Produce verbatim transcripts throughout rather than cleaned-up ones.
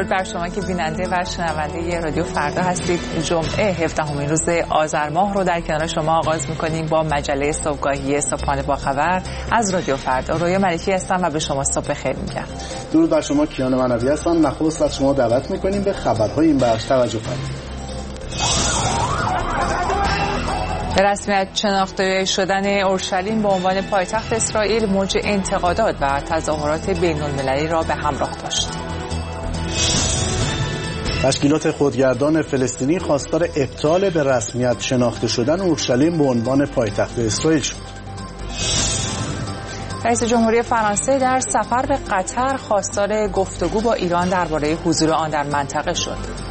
درود بر شما که بیننده و شنونده رادیو فردا هستید. جمعه هفدهمین روز آذر ماه رو در کنار شما آغاز می‌کنیم با مجله صبحگاهی صبحانه با خبر از رادیو فردا. رویا ملکی هستم و به شما صبح بخیر میگم. درود بر شما، کیان منوی هستم. نخست از شما دعوت می‌کنیم به خبرهای این بخش توجه کنید. به رسمیت شناخته شدن اورشلیم به عنوان پایتخت اسرائیل موج انتقادات و تظاهرات بین‌المللی را به همراه داشت. تشکیلات خودگردان فلسطینی خواستار ابطال به رسمیت شناخته شدن اورشلیم به عنوان پایتخت اسرائیل شد. رئیس جمهوری فرانسه در سفر به قطر خواستار گفتگو با ایران درباره حضور آن در منطقه شد.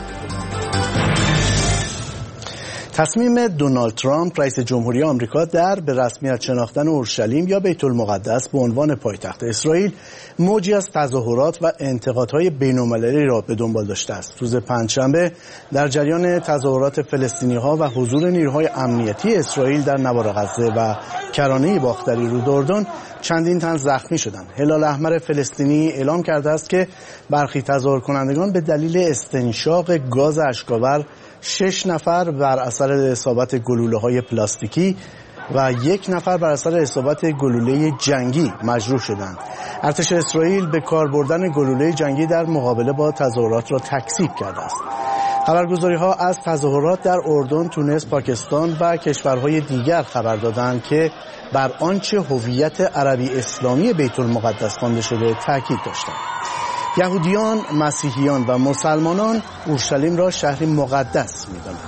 تصمیم دونالد ترامپ رئیس جمهوری آمریکا در به رسمیت شناختن اورشلیم یا بیت المقدس به عنوان پایتخت اسرائیل موجی از تظاهرات و انتقادهای بین‌المللی را به دنبال داشته است. روز پنجشنبه در جریان تظاهرات فلسطینی‌ها و حضور نیروهای امنیتی اسرائیل در نوار غزه و کرانه باختری رود اردن چندین تن زخمی شدند. هلال احمر فلسطینی اعلام کرده است که برخی تظاهر کنندگان به دلیل استنشاق گاز اشک‌آور شش نفر بر اثر اصابت گلوله‌های پلاستیکی و یک نفر بر اثر اصابت گلوله جنگی مجروح شدند. ارتش اسرائیل به کار بردن گلوله جنگی در مقابله با تظاهرات را تکذیب کرده است. خبرگزاری‌ها از تظاهرات در اردن، تونس، پاکستان و کشورهای دیگر خبر دادند که بر آنچه هویت عربی اسلامی بیت المقدس خوانده شده تاکید داشتند. یهودیان، مسیحیان و مسلمانان اورشلیم را شهری مقدس می‌دانند.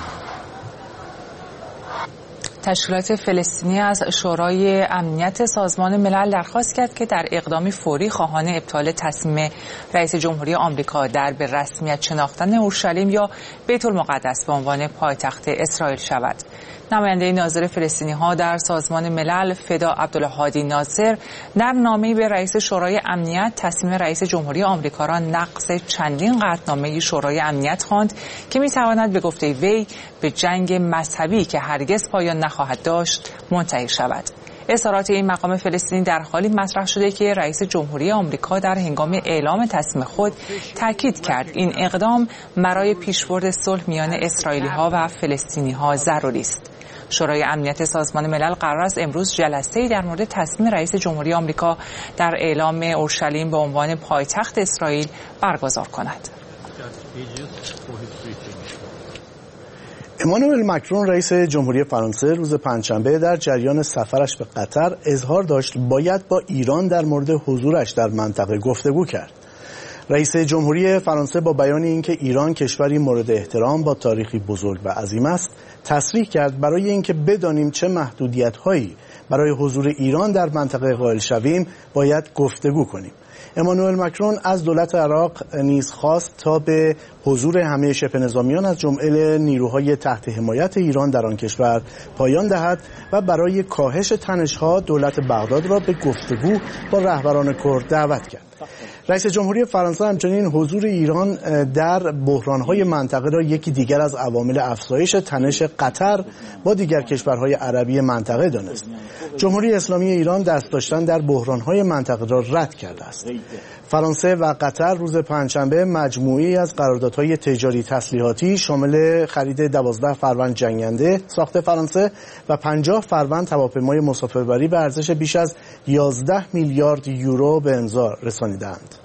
تشکیلات فلسطینی از شورای امنیت سازمان ملل درخواست کرد که در اقدامی فوری خواهان ابطال تصمیم رئیس جمهوری آمریکا در به رسمیت شناختن اورشلیم یا بیت المقدس به عنوان پایتخت اسرائیل شود. نماینده ناظر فلسطینی‌ها در سازمان ملل فدا عبدالهادی ناصر در نامه‌ای به رئیس شورای امنیت تصمیم رئیس جمهوری آمریکا را نقض چندین قطعنامه شورای امنیت خواند که می‌تواند به گفته وی به جنگ مذهبی که هرگز پایان نخواهد داشت منتهی شود. اظهارات این مقام فلسطینی در حالی مطرح شده که رئیس جمهوری آمریکا در هنگام اعلام تصمیم خود تاکید کرد این اقدام برای پیشبرد صلح میان اسرائیلی‌ها و فلسطینی‌ها ضروری است. شورای امنیت سازمان ملل قرار است امروز جلسه‌ای در مورد تصمیم رئیس جمهوری آمریکا در اعلام اورشلیم به عنوان پایتخت اسرائیل برگزار کند. امانوئل مکرون رئیس جمهوری فرانسه روز پنجشنبه در جریان سفرش به قطر اظهار داشت باید با ایران در مورد حضورش در منطقه گفتگو کرد. رئیس جمهوری فرانسه با بیان اینکه ایران کشوری مورد احترام با تاریخی بزرگ و عظیم است، تصریح کرد برای اینکه بدانیم چه محدودیت‌هایی برای حضور ایران در منطقه قائل شویم، باید گفتگو کنیم. امانوئل مکرون از دولت عراق نیز خواست تا به حضور همه شبه نظامیان از جمله نیروهای تحت حمایت ایران در آن کشور پایان دهد و برای کاهش تنش‌ها دولت بغداد را به گفتگو با رهبران کرد دعوت کرد. رئیس جمهوری فرانسه همچنین حضور ایران در بحران‌های منطقه را یکی دیگر از عوامل افزایش تنش قطر با دیگر کشورهای عربی منطقه دانست. جمهوری اسلامی ایران دست داشتن در بحران‌های منطقه را رد کرده است. فرانسه و قطر روز پنجشنبه مجموعه‌ای از قراردادهای تجاری تسلیحاتی شامل خرید دوازده فروند جنگنده ساخت فرانسه و پنجاه فروند هواپیمای مسافربری به ارزش بیش از یازده میلیارد یورو به امضا رسانیدند.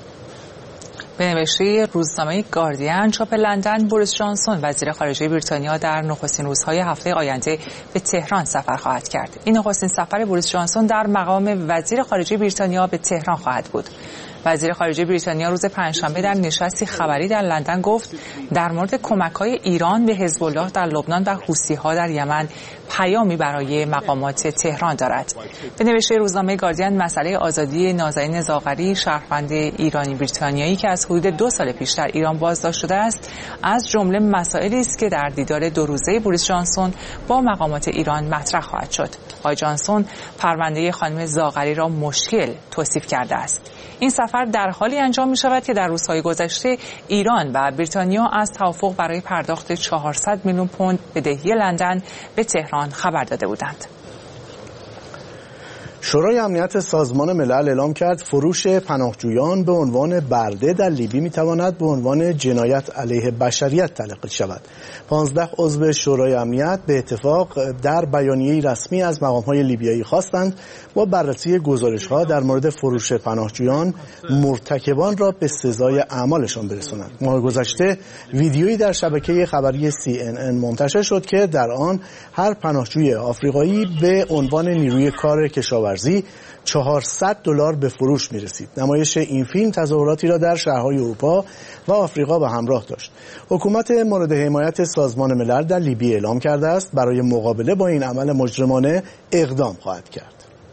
به نوشته روزنامه گاردین چاپ لندن، بوریس جانسون وزیر خارجه بریتانیا در نخستین روزهای هفته آینده به تهران سفر خواهد کرد. این نخستین سفر بوریس جانسون در مقام وزیر خارجه بریتانیا به تهران خواهد بود. وزیر خارجه بریتانیا روز پنجشنبه در نشستی خبری در لندن گفت در مورد کمک‌های ایران به حزب الله در لبنان و حوثی‌ها در یمن پیامی برای مقامات تهران دارد. به نوشته روزنامه گاردین، مسئله آزادی نازنین زاغری، شهروند ایرانی بریتانیایی که از حدود دو سال پیش در ایران بازداشت شده است، از جمله مسائلی است که در دیدار دو روزه بوریس جانسون با مقامات ایران مطرح خواهد شد. آقای جانسون پرونده خانم زاغری را مشکل توصیف کرده است. این سفر در حالی انجام می شود که در روزهای گذشته ایران و بریتانیا از توافق برای پرداخت چهارصد میلیون پوند بدهی لندن به تهران خبر داده بودند. شورای امنیت سازمان ملل اعلام کرد فروش پناهجویان به عنوان برده در لیبی میتواند به عنوان جنایت علیه بشریت تلقی شود. پانزده عضو شورای امنیت به اتفاق در بیانیه‌ای رسمی از مقام‌های لیبیایی خواستند با بررسی گزارش‌ها در مورد فروش پناهجویان مرتکبان را به سزای اعمالشان برسانند. ماه گذشته ویدیویی در شبکه خبری سی ان ان منتشر شد که در آن هر پناهجوی آفریقایی به عنوان نیروی کار کشاورزی چهارصد دلار به فروش می رسید. نمایش این فیلم تظاهراتی را در شهرهای اروپا و آفریقا به همراه داشت. حکومت مورد حمایت سازمان ملل در لیبی اعلام کرده است برای مقابله با این عمل مجرمانه اقدام خواهد کرد.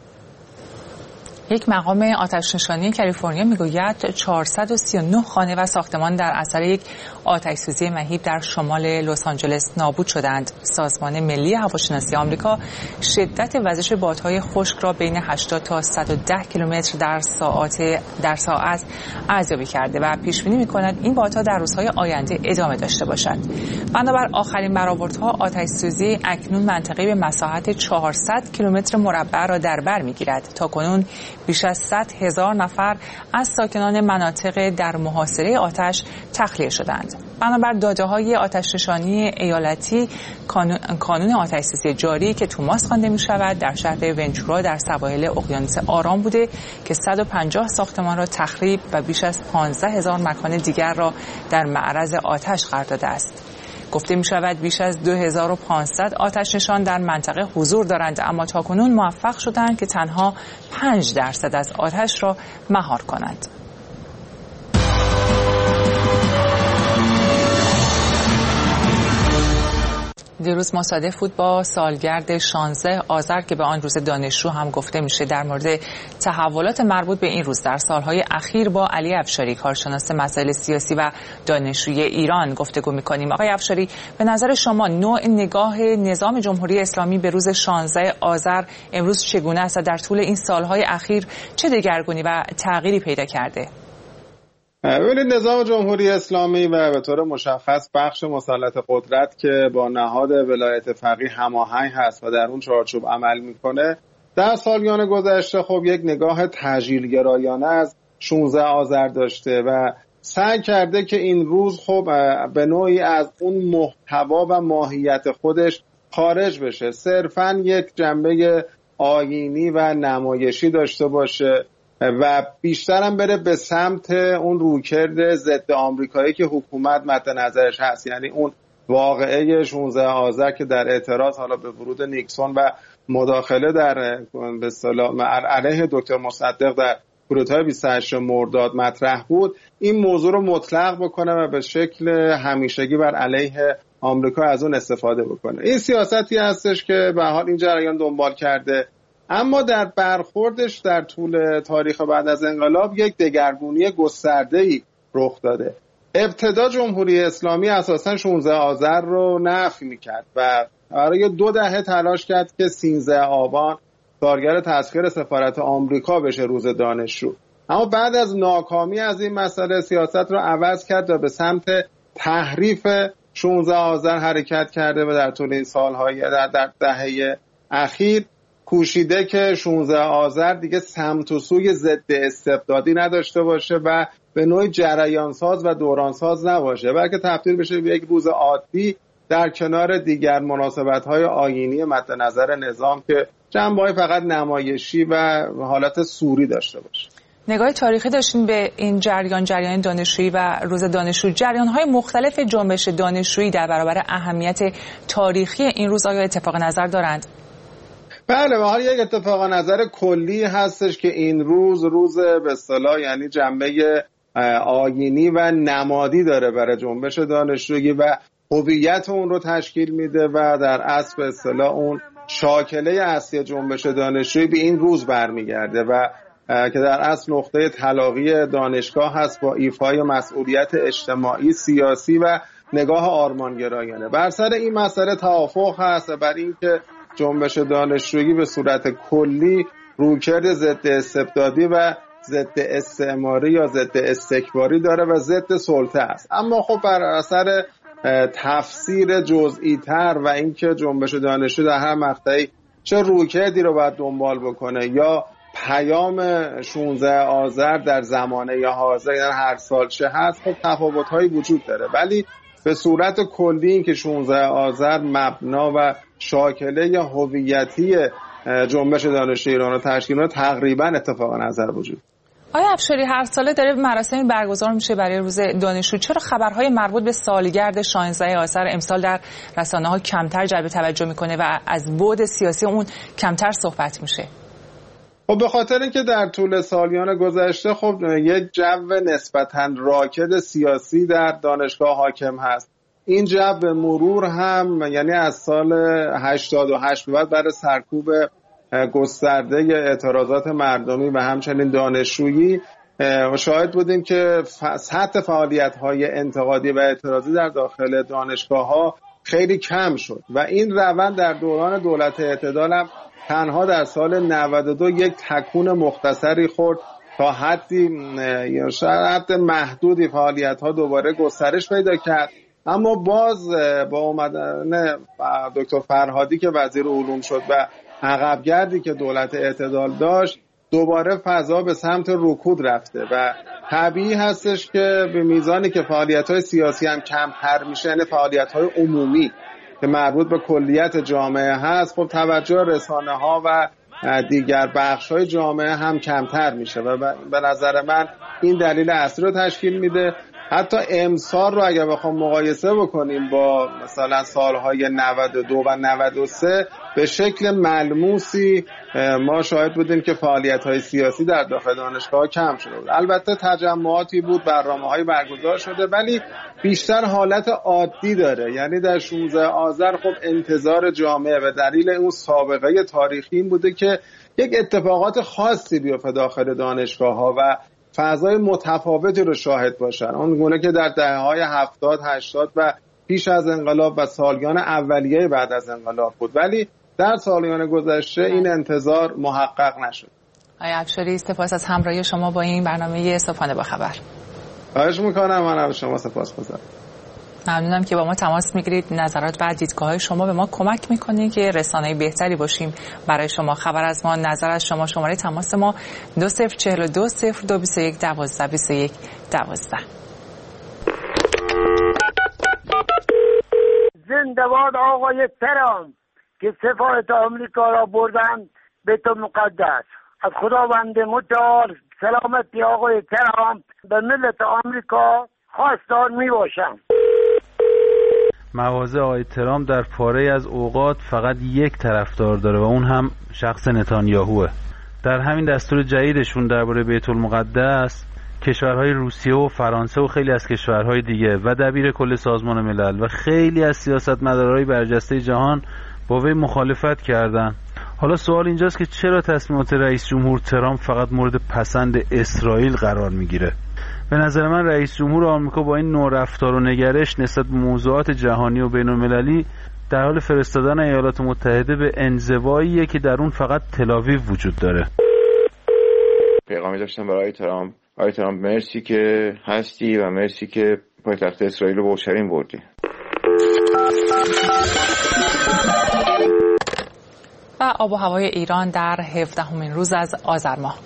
یک مقام آتش‌نشانی کالیفرنیا میگوید چهارصد و سی و نه خانه و ساختمان در اثر یک آتش‌سوزی مهیب در شمال لس آنجلس نابود شدند. سازمان ملی هواشناسی آمریکا شدت وزش بادهای خشک را بین هشتاد تا صد و ده کیلومتر در ساعت در ساعت ارزیابی کرده و پیش بینی می‌کند این بادها در روزهای آینده ادامه داشته باشد. بنابر آخرین برآوردها آتش‌سوزی اکنون منطقه‌ای به مساحت چهارصد کیلومتر مربع را در بر می‌گیرد. تاکنون بیش از صد هزار نفر از ساکنان مناطق در محاصره آتش تخلیه شدند. بنابر داده‌های آتش‌نشانی ایالتی کانون آتش‌سوزی جاری که توماس خوانده می‌شود در شهر ونچورا در سواحل اقیانوس آرام بوده که صد و پنجاه ساختمان را تخریب و بیش از پانزده هزار مکان دیگر را در معرض آتش قرار داده است. گفته می شود بیش از دو هزار و پانصد آتش نشان در منطقه حضور دارند، اما تاکنون موفق شدند که تنها پنج درصد از آتش را مهار کنند. دیروز مصادف بود با سالگرد شانزده آذر که به آن روز دانشجو هم گفته میشه. در مورد تحولات مربوط به این روز در سالهای اخیر با علی افشاری کارشناس مسائل سیاسی و دانشجوی ایران گفتگو میکنیم. آقای افشاری، به نظر شما نوع نگاه نظام جمهوری اسلامی به روز شانزده آذر امروز چگونه است و در طول این سالهای اخیر چه دگرگونی و تغییری پیدا کرده؟ ببینید، نظام جمهوری اسلامی و به طور مشخص بخش مسلط قدرت که با نهاد ولایت فقیه هماهنگ هست و در اون چارچوب عمل میکنه، در سالیان گذشته خب یک نگاه تجلیل‌گرایانه از شانزده آذر داشته و سعی کرده که این روز خب به نوعی از اون محتوا و ماهیت خودش خارج بشه، صرفاً یک جنبه آیینی و نمایشی داشته باشه و بیشترم بره به سمت اون رویکرد ضد آمریکایی که حکومت مد نظرش هست، یعنی اون واقعه شانزده آذر که در اعتراض حالا به ورود نیکسون و مداخله در به اصطلاح علیه دکتر مصدق در کودتای بیست و هشتم مرداد مطرح بود، این موضوع رو مطلق بکنه و به شکل همیشگی بر علیه آمریکا از اون استفاده بکنه. این سیاستی هستش که به حال این جریان دنبال کرده، اما در برخوردش در طول تاریخ بعد از انقلاب یک دگرگونی گسترده‌ای رخ داده. ابتدا جمهوری اسلامی اساساً شانزده آذر رو نفی می‌کرد و برای دو دهه تلاش کرد که سیزده آبان سالگرد تسخیر سفارت آمریکا بشه روز دانشجو. اما بعد از ناکامی از این مسئله سیاست رو عوض کرد و به سمت تحریف شانزده آذر حرکت کرده و در طول این سال‌های در, در دهه اخیر کوشیده که شانزده آذر دیگه سمت و سوی ضد استبدادی نداشته باشه و به نوعی جریانساز و دورانساز نباشه، بلکه تبدیل بشه به یک روز عادی در کنار دیگر مناسبت‌های آیینی مد نظر نظام که جنبه‌های فقط نمایشی و حالت سوری داشته باشه. نگاه تاریخی داشتین به این جریان جریان دانشجویی و روز دانشجو، جریان‌های مختلف جنبش دانشجویی در برابر اهمیت تاریخی این روز آیا اتفاق نظر دارند؟ بله، به حال یک اتفاق نظر کلی هستش که این روز روز به اصطلاح یعنی جنبه آیینی و نمادی داره برای جنبش دانشجویی و هویت اون رو تشکیل میده و در اصل به اصطلاح اون شاکله اصلی جنبش دانشجویی به این روز برمیگرده و که در اصل نقطه تلاقی دانشگاه هست با ایفای مسئولیت اجتماعی، سیاسی و نگاه آرمانگرایانه. بر سر این مسئله توافق هست و بر اینکه جنبش دانشجویی به صورت کلی رویکرد ضد استبدادی و ضد استعماری یا ضد استکباری داره و ضد سلطه است. اما خب بر اثر تفسیر جزئی تر و اینکه جنبش دانشجو در هر مقطعی چه رویکردی رو باید دنبال بکنه یا پیام شانزده آذر در زمانه یا حاضر یعنی هر سال چه هست، خب تفاوت‌هایی وجود داره، ولی به صورت کلی این که شانزده آذر مبنا و شاکله یا هویتی جنبش دانشجوی ایران رو تشکیل میده تقریبا اتفاق نظر وجود. آیا افشاری هر ساله داره مراسمی برگزار میشه برای روز دانشجو، چرا خبرهای مربوط به سالگرد شانزده آذر امسال در رسانه‌ها کمتر جلب توجه میکنه و از بعد سیاسی اون کمتر صحبت میشه؟ خب به خاطر اینکه در طول سالیان گذشته خب یک جو نسبتاً راکد سیاسی در دانشگاه حاکم هست. این جو به مرور هم یعنی از سال هشتاد و هشت بعد برای سرکوب گسترده اعتراضات مردمی و همچنین دانشجویی شاهد بودیم که سطح فعالیت‌های انتقادی و اعتراضی در داخل دانشگاه‌ها خیلی کم شد و این روند در دوران دولت اعتدال هم تنها در سال نود و دو یک تکون مختصری خورد تا حدی یا شاید حد محدودی فعالیت‌ها دوباره گسترش پیدا کرد، اما باز با اومدن دکتر فرهادی که وزیر علوم شد و عقبگردی که دولت اعتدال داشت دوباره فضا به سمت رکود رفته و طبیعی هستش که به میزانی که فعالیت‌های سیاسی هم کمتر میشه، یعنی فعالیت‌های عمومی که مربوط به کلیت جامعه هست، خب توجه رسانه‌ها و دیگر بخش‌های جامعه هم کمتر میشه و به نظر من این دلیل اصلی رو تشکیل میده. حتی امسال رو اگر بخوام مقایسه بکنیم با مثلا سالهای نود و دو و نود و سه به شکل ملموسی ما شاهد بودیم که فعالیت‌های سیاسی در داخل دانشگاه کم شده بود. البته تجمعاتی بود، برنامه‌های برگزار شده، ولی بیشتر حالت عادی داره. یعنی در شانزده آذر خب انتظار جامعه به دلیل اون سابقه تاریخی این بوده که یک اتفاقات خاصی بیفته داخل دانشگاه‌ها و فضای متفاوتی رو شاهد باشن، اون گونه که در دهه‌های هفتاد هشتاد و پیش از انقلاب و سالیان اولیه بعد از انقلاب بود، ولی در سالیان گذشته این انتظار محقق نشد. آقای افشاری سپاس از همراهی شما با این برنامه صبحانه با خبر. خواهش میکنم، من از شما سپاسگزارم. ممنونم که با ما تماس میگیرید. نظرات و دیدگاه‌های شما به ما کمک میکنه که رسانه بهتری باشیم برای شما. خبر از ما، نظر از شما. شماره تماس ما دو صفر چهل و دو صفر دو بیست و یک دوازده بیست و یک دوازده. زنده باد آقای ترامپ که سفارت آمریکا را بردن بیت المقدس. از خداوند متعال سلامتی آقای ترامپ به ملت آمریکا خواستار می باشم. مواضع آقای ترامپ در پاره از اوقات فقط یک طرفدار داره و اون هم شخص نتانیاهوه. در همین دستور جدیدشون درباره بیت المقدس کشورهای روسیه و فرانسه و خیلی از کشورهای دیگه و دبیر کل سازمان ملل و خیلی از سیاستمدارهای برجسته جهان با وی مخالفت کردن. حالا سوال اینجاست که چرا تصمیمات رئیس جمهور ترامپ فقط مورد پسند اسرائیل قرار میگیره؟ به نظر من رئیس جمهور آمریکا با این نوع رفتار و نگرش نسبت به موضوعات جهانی و بین‌المللی در حال فرستادن ایالات متحده به انزواییه که در اون فقط تل‌آویو وجود داره. پیغامی داشتم برای ترامپ. آقای ترامپ مرسی که هستی و مرسی که پایتخت اسرائیل رو به اورشلیم بردی. و آب و هوای ایران در هفدهمین روز از آذر ماه.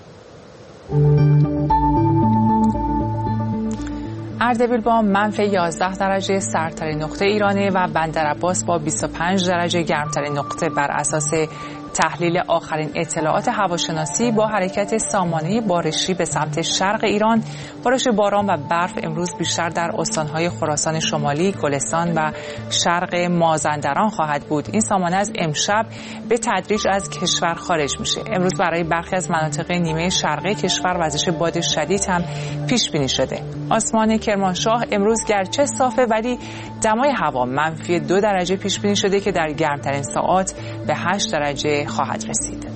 اردبیل با منفی یازده درجه سردترین نقطه ایرانه و بندرعباس با بیست و پنج درجه گرمترین نقطه. بر اساس تحلیل آخرین اطلاعات هواشناسی با حرکت سامانه بارشی به سمت شرق ایران، بارش باران و برف امروز بیشتر در استانهای خراسان شمالی، گلستان و شرق مازندران خواهد بود. این سامانه از امشب به تدریج از کشور خارج میشه. امروز برای برخی از مناطق نیمه شرقی کشور وزش باد شدید هم پیش بینی شده. آسمان کرمانشاه امروز گرچه صافه ولی دمای هوا منفی دو درجه پیش بینی شده که در گرمترین ساعات به هشت درجه خواهد رسید.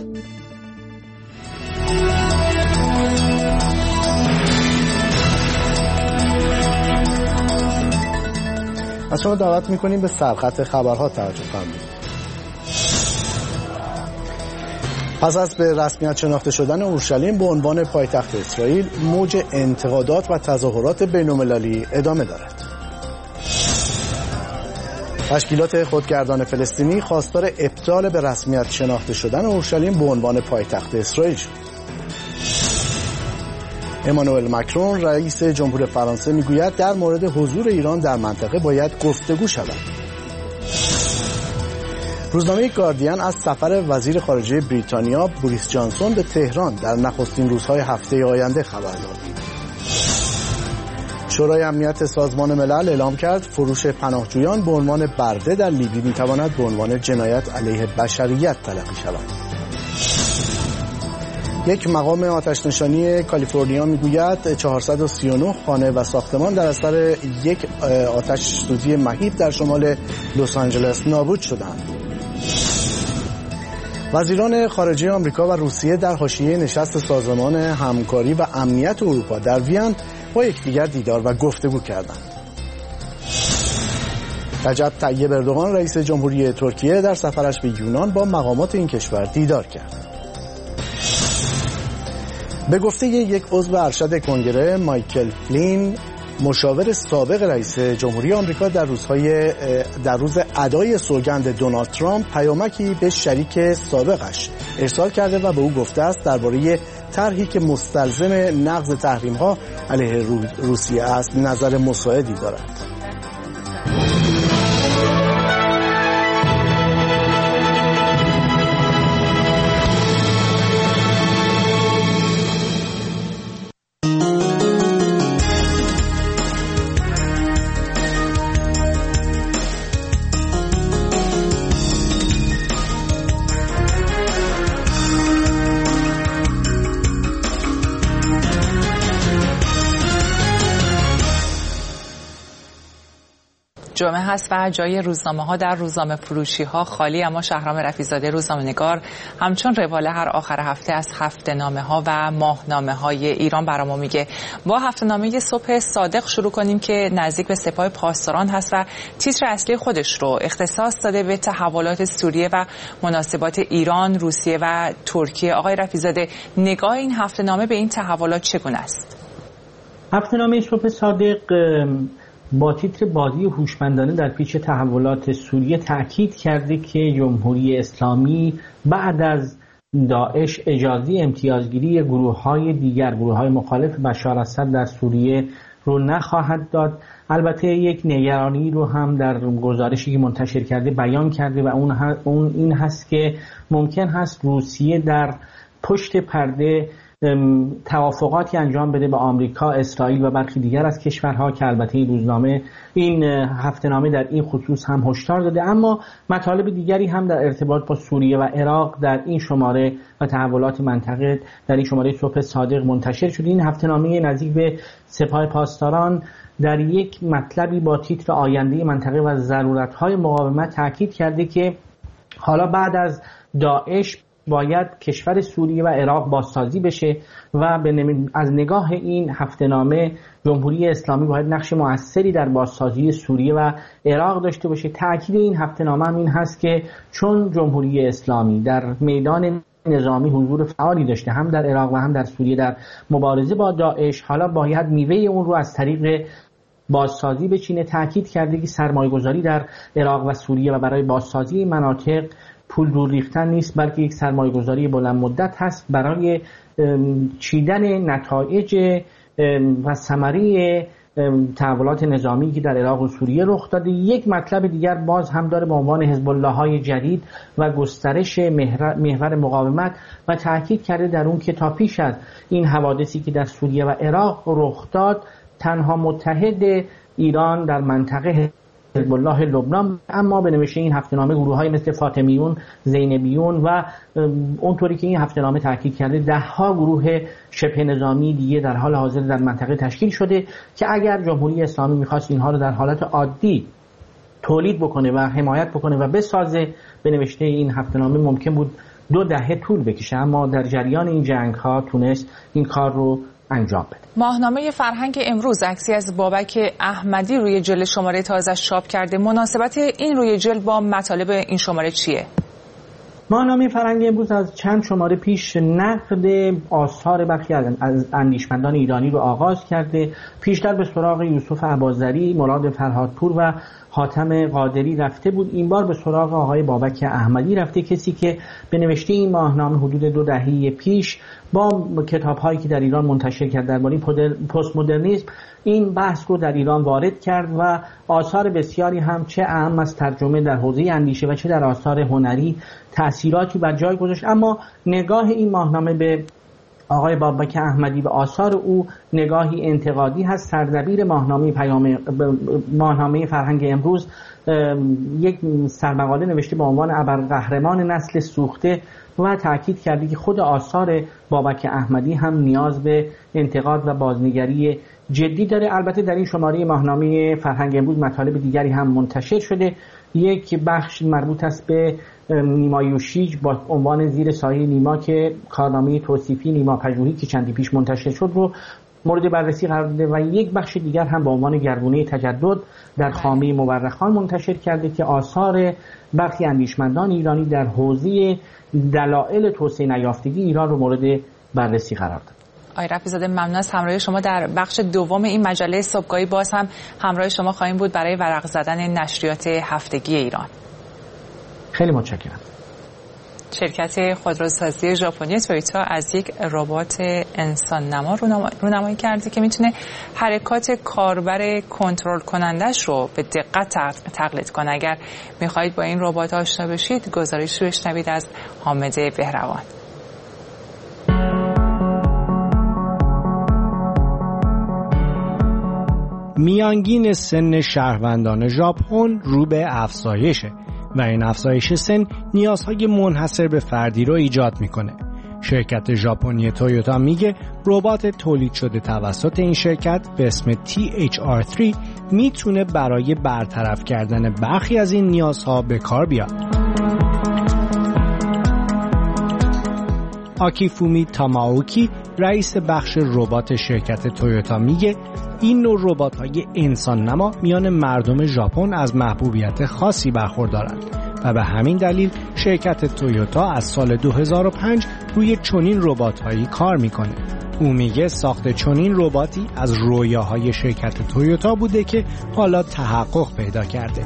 از شما دعوت میکنیم به سرخط خبرها توجه فرمایید. پس از به رسمیت شناخته شدن اورشلیم به عنوان پایتخت اسرائیل، موج انتقادات و تظاهرات بین‌المللی ادامه دارد. تشکیلات خودگردان فلسطینی خواستار ابطال به رسمیت شناخته شدن اورشلیم به عنوان پایتخت اسرائیل شد. امانوئل مکرون رئیس جمهور فرانسه میگوید در مورد حضور ایران در منطقه باید گفتگو شود. روزنامه گاردین از سفر وزیر خارجه بریتانیا بوریس جانسون به تهران در نخستین روزهای هفته آینده خبر داد. شورای امنیت سازمان ملل اعلام کرد فروش پناهجویان به عنوان برده در لیبی میتواند به عنوان جنایت علیه بشریت تلقی شود. یک مقام آتش‌نشانی کالیفرنیا میگوید چهارصد و سی و نه خانه و ساختمان در اثر یک آتش سوزی مهیب در شمال لس آنجلس نابود شدند. وزیران خارجه آمریکا و روسیه در حاشیه نشست سازمان همکاری و امنیت اروپا در وین با یکدیگر دیدار و گفتگو کردند. رجب طیب اردوغان رئیس جمهوری ترکیه در سفرش به یونان با مقامات این کشور دیدار کرد. به گفته یک عضو ارشد کنگره مایکل فلین، مشاور سابق رئیس جمهوری آمریکا در روزهای در روز ادای سوگند دونالد ترامپ پیامکی به شریک سابقش ارسال کرده و به او گفته است درباره طرحی که مستلزم نقض تحریم‌ها علیه روسیه است نظر مساعدی دارد. جمعه هست و جای روزنامه ها در روزنامه فروشی ها خالی، اما شهرام رفیع‌زاده روزنامه‌نگار همچون روال هر آخر هفته از هفته نامه ها و ماهنامه های ایران برامو میگه. با هفته نامه صبح صادق شروع کنیم که نزدیک به سپاه پاسداران هست و تیتر اصلی خودش رو اختصاص داده به تحولات سوریه و مناسبات ایران، روسیه و ترکیه. آقای رفیع‌زاده، نگاه این هفته نامه به این تحولات چگونه است؟ هفته نامه صبح صادق با تیتر بازی هوشمندانه در پیش تحولات سوریه تأکید کرده که جمهوری اسلامی بعد از داعش اجازه امتیازگیری گروه‌های دیگر، گروه‌های مخالف بشار اسد در سوریه رو نخواهد داد. البته یک نگرانی رو هم در گزارشی که منتشر کرده بیان کرده و اون, اون این هست که ممکن هست روسیه در پشت پرده توافقاتی انجام بده با آمریکا، اسرائیل و برخی دیگر از کشورها که البته این روزنامه این هفته نامه در این خصوص هم هشدار داده. اما مطالب دیگری هم در ارتباط با سوریه و عراق در این شماره و تحولات منطقه در این شماره صبح صادق منتشر شده. این هفته نامه نزدیک به سپاه پاسداران در یک مطلبی با تیتر آینده منطقه و ضرورت‌های مقاومت تاکید کرده که حالا بعد از داعش باید کشور سوریه و عراق بازسازی بشه و از نگاه این هفته‌نامه جمهوری اسلامی باید نقش مؤثری در بازسازی سوریه و عراق داشته باشه. تأکید این هفته‌نامه هم این هست که چون جمهوری اسلامی در میدان نظامی حضور فعالی داشته هم در عراق و هم در سوریه در مبارزه با داعش، حالا باید میوه اون رو از طریق بازسازی بچینه. تأکید کرده که سرمایه‌گذاری در عراق و سوریه و برای بازسازی مناطق پول دور ریختن نیست، بلکه یک سرمایه‌گذاری بلند مدت هست برای چیدن نتایج و ثمره تحولات نظامی که در عراق و سوریه رخ داده. یک مطلب دیگر باز هم داره به عنوان حزب الله های جدید و گسترش محور مقاومت و تاکید کرده در اون که تا پیش از این حوادثی که در سوریه و عراق رخ داد تنها متحد ایران در منطقه حزب الله لبنان، اما به نوشته این هفته‌نامه گروه‌های مثل فاطمیون، زینبیون و اونطوری که این هفته‌نامه تاکید کرده ده ها گروه شبه نظامی دیگه در حال حاضر در منطقه تشکیل شده که اگر جمهوری اسلامی می‌خواست اینها رو در حالت عادی تولید بکنه و حمایت بکنه و بسازه، به نوشته این هفته‌نامه ممکن بود دو دهه طول بکشه، اما در جریان این جنگ‌ها تونست این کار رو انجام بده. ماهنامه فرهنگ امروز عکسی از بابک احمدی روی جلد شماره تازه‌اش چاپ کرده. مناسبت این روی جلد با مطالب این شماره چیه؟ ماهنامه فرهنگ امروز از چند شماره پیش نقد آثار برخی از اندیشمندان ایرانی رو آغاز کرده. پیشتر به سراغ یوسف اباظری، مراد فرهادپور و حاتم قادری رفته بود، این بار به سراغ آقای بابک احمدی رفته، کسی که به نوشته این ماهنامه حدود دو دهه پیش با کتاب‌هایی که در ایران منتشر کرد درباره پست مدرنیسم این بحث رو در ایران وارد کرد و آثار بسیاری هم چه اهم از ترجمه در حوزه اندیشه و چه در آثار هنری تأثیراتی بر جای گذاشت. اما نگاه این ماهنامه به آقای بابک احمدی و آثار او نگاهی انتقادی هست. سردبیر ماهنامه پیام ماهنامه فرهنگ امروز یک سرمقاله نوشته با عنوان ابرقهرمان نسل سوخته و تاکید کرده که خود آثار بابک احمدی هم نیاز به انتقاد و بازنگری جدی داره. البته در این شماره ماهنامه فرهنگ امروز مطالب دیگری هم منتشر شده. یک بخش مربوط است به نیما یوشیج با عنوان زیر سایه نیما که کارنامه توصیفی نیما پژوهی که چندی پیش منتشر شد رو مورد بررسی قرار داده و یک بخش دیگر هم با عنوان گردونه تجدد در خامه مورخان منتشر کرده که آثار برخی اندیشمندان ایرانی در حوزه دلایل توسعه نیافتگی ایران رو مورد بررسی قرار داد. آقای رفیع‌زاده ممنون از همراهی شما. در بخش دوم این مجله صبحگاهی باز هم همراه شما خواهیم بود برای ورق زدن نشریات هفتگی ایران. خیلی متشکرم. شرکت خودروسازی ژاپنی تویوتا از یک ربات انسان نما رونمایی کرده که میتونه حرکات کاربر کنترل کنندش رو به دقت تقلید کنه. اگر میخواهید با این ربات آشنا بشید گزارش رو بشنوید از حامد بهروان. میانگین سن شهروندان ژاپن رو به افزایشه و این افزایش سن نیازهای منحصر به فردی رو ایجاد میکنه. شرکت ژاپنی تویوتا میگه ربات تولید شده توسط این شرکت به اسم تی اچ آر سه میتونه برای برطرف کردن برخی از این نیازها به کار بیاد. آکیفومی تاماوکی رئیس بخش ربات شرکت تویوتا میگه این نوع ربات‌های انسان نما میان مردم ژاپن از محبوبیت خاصی برخوردارند و به همین دلیل شرکت تویوتا از سال دو هزار و پنج روی چنین ربات‌هایی کار میکنه. او میگه ساخت چنین رباتی از رویاهای شرکت تویوتا بوده که حالا تحقق پیدا کرده.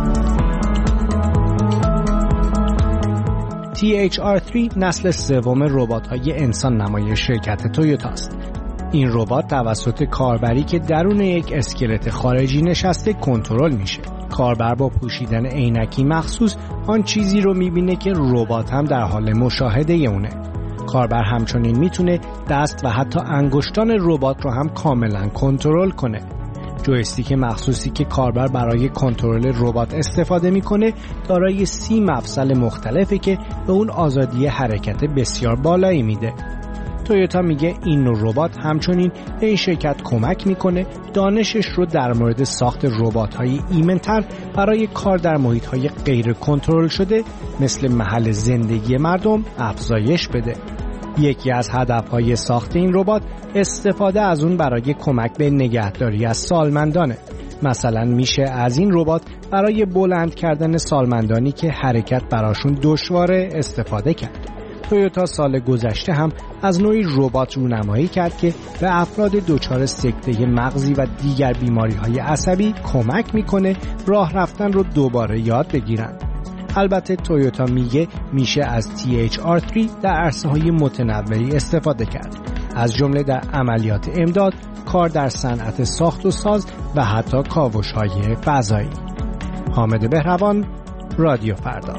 تی اچ آر سه نسل سوم ربات‌های انسان نمای شرکت تویوتا است. این ربات توسط کاربری که درون یک اسکلت خارجی نشسته کنترل میشه. کاربر با پوشیدن عینکی مخصوص آن چیزی رو میبینه که ربات هم در حال مشاهده اونه. کاربر همچنین میتونه دست و حتی انگشتان ربات رو هم کاملا کنترل کنه. جویستیک مخصوصی که کاربر برای کنترل ربات استفاده میکنه دارای سی مفصل مختلفه که به اون آزادی حرکت بسیار بالایی میده. تویوتا میگه این نوع ربات همچنین به این شرکت کمک میکنه دانشش رو در مورد ساخت ربات‌های ایمن‌تر برای کار در محیط‌های غیر کنترل شده مثل محل زندگی مردم افزایش بده. یکی از هدف‌های ساخت این ربات استفاده از اون برای کمک به نگهداری از سالمندانه. مثلا میشه از این ربات برای بلند کردن سالمندانی که حرکت براشون دشواره استفاده کرد. تویوتا سال گذشته هم از نوعی ربات رونمایی کرد که به افراد دچار سکته مغزی و دیگر بیماری‌های عصبی کمک میکنه راه رفتن رو دوباره یاد بگیرن. البته تویوتا میگه میشه از تی اچ آر سه در عرصه‌های متنوعی استفاده کرد، از جمله در عملیات امداد، کار در صنعت ساخت و ساز و حتی کاوش‌های فضایی. حامد بهروان، رادیو فردا.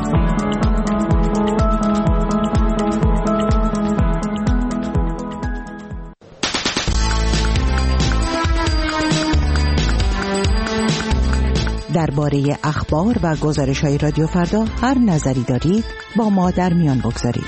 درباره اخبار و گزارش‌های رادیو فردا هر نظری دارید با ما در میان بگذارید.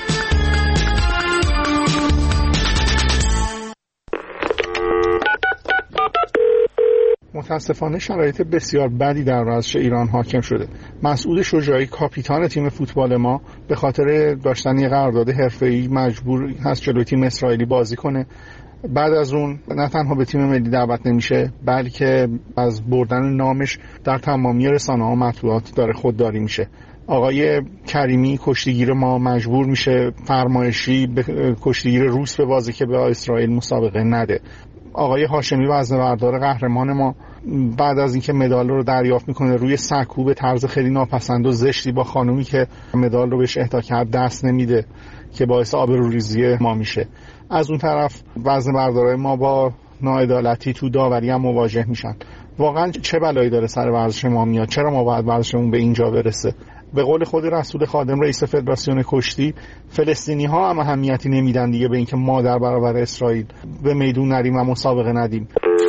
متاسفانه شرایط بسیار بدی در ورزش ایران حاکم شده. مسعود شجاعی کاپیتان تیم فوتبال ما به خاطر داشتن یک قرارداد حرفه‌ای مجبور هست جلوی تیم اسرائیلی بازی کنه. بعد از اون نه تنها به تیم ملی دعوت نمیشه بلکه از بردن نامش در تمامی رسانه‌ها و مطبوعات داره خودداری میشه. آقای کریمی کشتیگیر ما مجبور میشه فرمایشی به کشتیگیر روس به بازی که به اسرائیل مسابقه نده. آقای هاشمی وزنه‌بردار قهرمان ما بعد از اینکه مدال رو دریافت میکنه روی سکو به طرز خیلی ناپسند و زشتی با خانومی که مدال رو بهش اهدا کرد دست نمیده که باعث آبروریزی ما میشه. از اون طرف وزنه‌بردارای ما با ناعدالتی تو داوری هم مواجه میشن. واقعا چه بلایی داره سر ورزش ما میاد؟ چرا ما باید ورزشمون به اینجا برسه؟ به قول خود رسول خادم رئیس فدراسیون کشتی، فلسطینی ها هم اهمیتی نمیدن دیگه به اینکه ما در برابر اسرائیل به میدون نریم و مسابقه ندیم.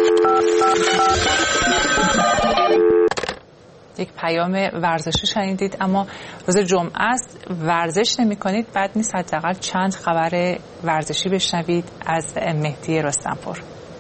یک پیام ورزشی شنیدید، اما روز جمعه است، ورزش نمی کنید، بد نیست حداقل چند خبر ورزشی بشنوید از مهدی رستمپور.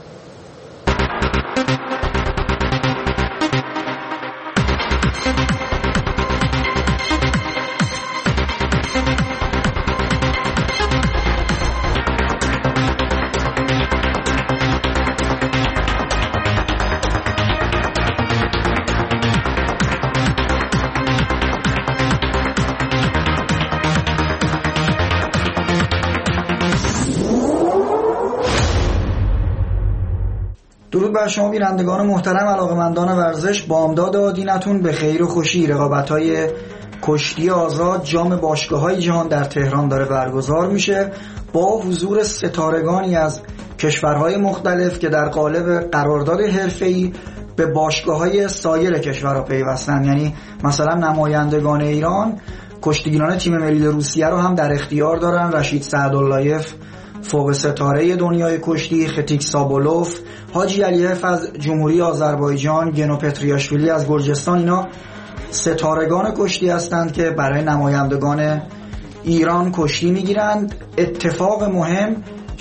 درود بر شما بینندگان محترم، علاقه‌مندان ورزش. بامداد آدینتون به خیر و خوشی. رقابت‌های کشتی آزاد جام باشگاه‌های جهان در تهران داره برگزار میشه با حضور ستارگانی از کشورهای مختلف که در قالب قرارداد حرفه‌ای به باشگاه‌های سایر کشورها پیوستن. یعنی مثلا نمایندگان ایران کشتیگیران تیم ملی روسیه رو هم در اختیار دارن. رشید سعداللایف فوق ستاره دنیای کشتی، ختیک سابولوف، حاجی علیف از جمهوری آذربایجان، گنو پتریاشویلی از گرجستان، اینا ستارگان کشتی هستند که برای نمایندگان ایران کشتی میگیرند. اتفاق مهم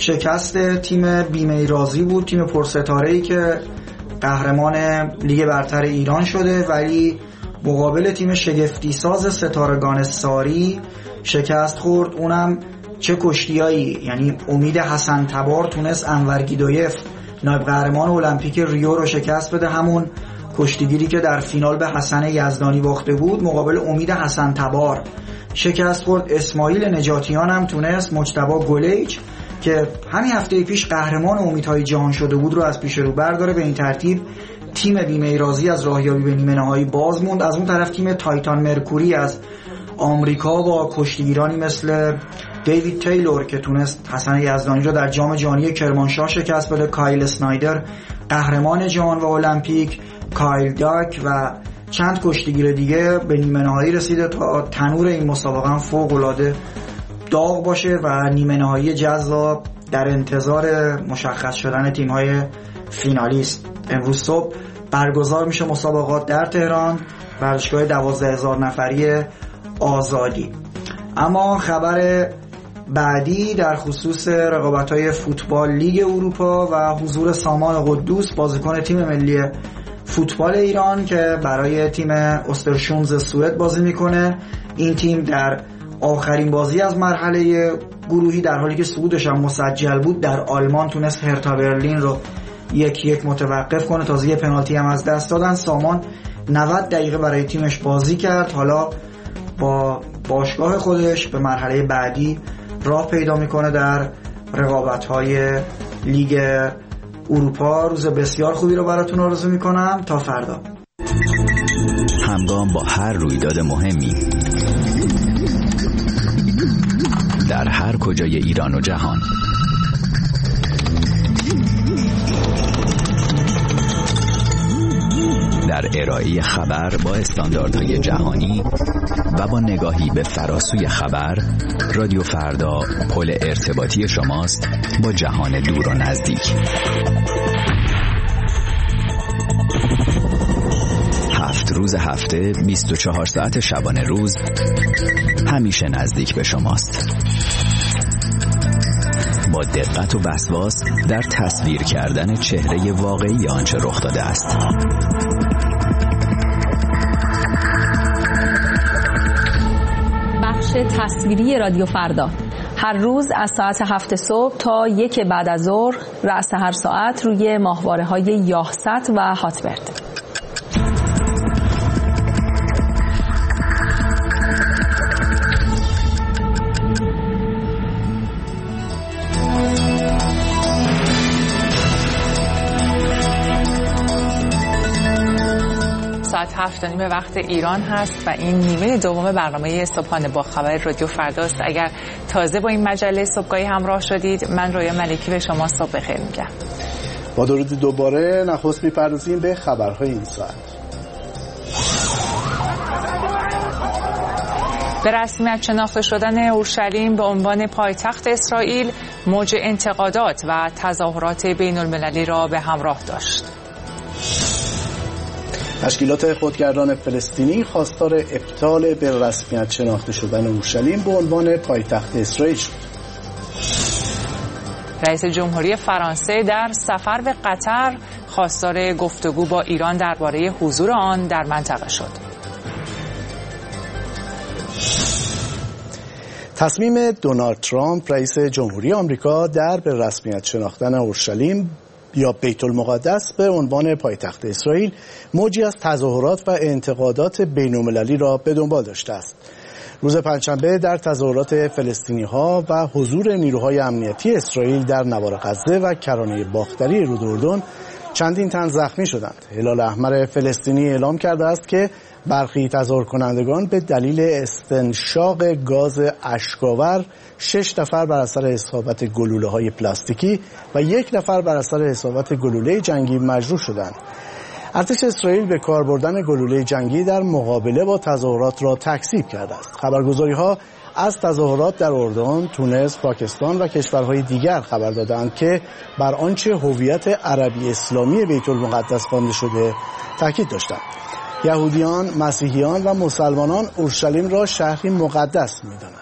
شکست تیم بیمیرازی بود، تیم پرستاره‌ای که قهرمان لیگ برتر ایران شده، ولی مقابل تیم شگفتی ساز ستارگان ساری شکست خورد. اونم چه کشتیایی، یعنی امید حسن تبار تونست انور گیدویف نایب قهرمان المپیک ریو رو شکست بده، همون کشتیگیری که در فینال به حسن یزدانی باخته بود. مقابل امید حسن تبار شکست خورد. اسماعیل نجاتیان هم تونست مجتبی گلیچ که همین هفته پیش قهرمان امیدهای جهان شده بود رو از پیش رو برداره. به این ترتیب تیم بیمیرازی از راهیابی به نیمه نهایی باز موند. از اون طرف تیم تایتان مرکوری از آمریکا با کشتیگیرانی مثل دیوید تیلور که تونست حسن یزدانی رو در جام جهانی کرمانشاه شکست بده، کایل اسنایدر قهرمان جهان و المپیک، کایل داک و چند کشتیگیر دیگه به نیمه نهایی رسیده تا تنور این مسابقه فوق العاده داغ باشه و نیمه نهایی جذاب در انتظار مشخص شدن تیم‌های فینالیست. امروز صبح برگزار میشه مسابقات در تهران، ورزشگاه دوازده هزار نفری آزادی. اما خبر بعدی در خصوص رقابت‌های فوتبال لیگ اروپا و حضور سامان قدوس بازیکن تیم ملی فوتبال ایران که برای تیم استرشونز سوئد بازی میکنه. این تیم در آخرین بازی از مرحله گروهی در حالی که صعودش هم مسجل بود در آلمان تونست هرتا برلین رو یک یک متوقف کنه. تازه یه پنالتی هم از دست دادن. سامان نود دقیقه برای تیمش بازی کرد. حالا با باشگاه خودش به مرحله بعدی راه پیدا میکنه در رقابت‌های لیگ اروپا. روز بسیار خوبی رو براتون آرزو میکنم. تا فردا. همگام با هر رویداد مهمی در هر کجای ایران و جهان، در ارائه خبر با استانداردهای جهانی و با نگاهی به فراسوی خبر، رادیو فردا پل ارتباطی شماست با جهان دور و نزدیک. هفت روز هفته، بیست و چهار ساعت شبانه روز، همیشه نزدیک به شماست. با دقت و وسواس در تصویر کردن چهره واقعی آنچه رخ داده است. بخش تصویری رادیو فردا هر روز از ساعت هفت صبح تا یک بعد از ظهر، رأس هر ساعت روی ماهواره‌های یاهست و هاتبرد. ساعت هفت و نیم وقت ایران هست و این نیمه دوم برنامه صبحانه با خبر رادیو فرداست. اگر تازه با این مجله صبحگاهی همراه شدید، من رویا ملکی به شما صبح بخیر میگم. با درود دوباره نخست میپردازیم به خبرهای این ساعت. به رسمیت شناخته شدن اورشلیم به عنوان پایتخت اسرائیل موج انتقادات و تظاهرات بین المللی را به همراه داشت. تشکیلات خودگردان فلسطینی خواستار ابطال به رسمیت شناخته شدن اورشلیم به عنوان پایتخت اسرائیل شد. رئیس جمهوری فرانسه در سفر به قطر خواستار گفتگو با ایران درباره حضور آن در منطقه شد. تصمیم دونالد ترامپ رئیس جمهوری آمریکا در به رسمیت شناختن اورشلیم یا بیت المقدس به عنوان پایتخت اسرائیل موجی از تظاهرات و انتقادات بین‌المللی را به دنبال داشته است. روز پنجشنبه در تظاهرات فلسطینی‌ها و حضور نیروهای امنیتی اسرائیل در نوار غزه و کرانه باختری رود اردن چندین تن زخمی شدند. هلال احمر فلسطینی اعلام کرده است که برخی تظاهر کنندگان به دلیل استنشاق گاز اشک‌آور شش نفر بر اثر اصابت گلوله‌های پلاستیکی و یک نفر بر اثر اصابت گلوله جنگی مجروح شدند. ارتش اسرائیل به کار بردن گلوله جنگی در مقابله با تظاهرات را تکذیب کرده است. خبرگزاری‌ها از تظاهرات در اردن، تونس، پاکستان و کشورهای دیگر خبر دادند که بر آنچه هویت عربی اسلامی بیت المقدس خوانده شده تاکید داشتند. یهودیان، مسیحیان و مسلمانان اورشلیم را شهری مقدس می‌دانند.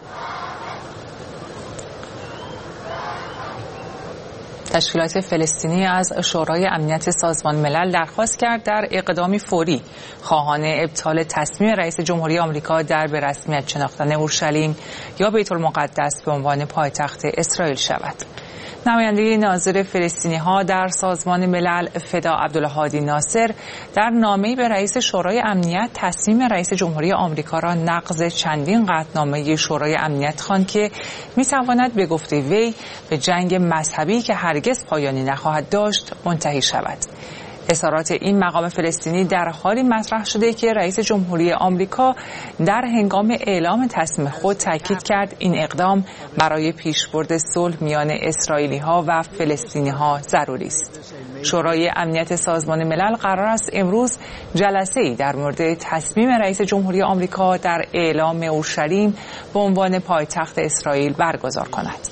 تشکیلات فلسطینی از شورای امنیت سازمان ملل درخواست کرد در اقدامی فوری خواهان ابطال تصمیم رئیس جمهوری آمریکا در به رسمیت شناختن اورشلیم یا بیت المقدس به عنوان پایتخت اسرائیل شود. نماینده ناظر فلسطینی ها در سازمان ملل فدا عبدالهادی ناصر در نامه‌ای به رئیس شورای امنیت تصمیم رئیس جمهوری آمریکا را نقض چندین قطعنامه شورای امنیت خواند که می‌تواند به گفته وی به جنگ مذهبی که هرگز پایانی نخواهد داشت منتهی شود. اظهارات این مقام فلسطینی در حالی مطرح شده که رئیس جمهوری آمریکا در هنگام اعلام تصمیم خود تاکید کرد این اقدام برای پیشبرد صلح میان اسرائیلی‌ها و فلسطینی‌ها ضروری است. شورای امنیت سازمان ملل قرار است امروز جلسه‌ای در مورد تصمیم رئیس جمهوری آمریکا در اعلام اورشلیم به عنوان پایتخت اسرائیل برگزار کند.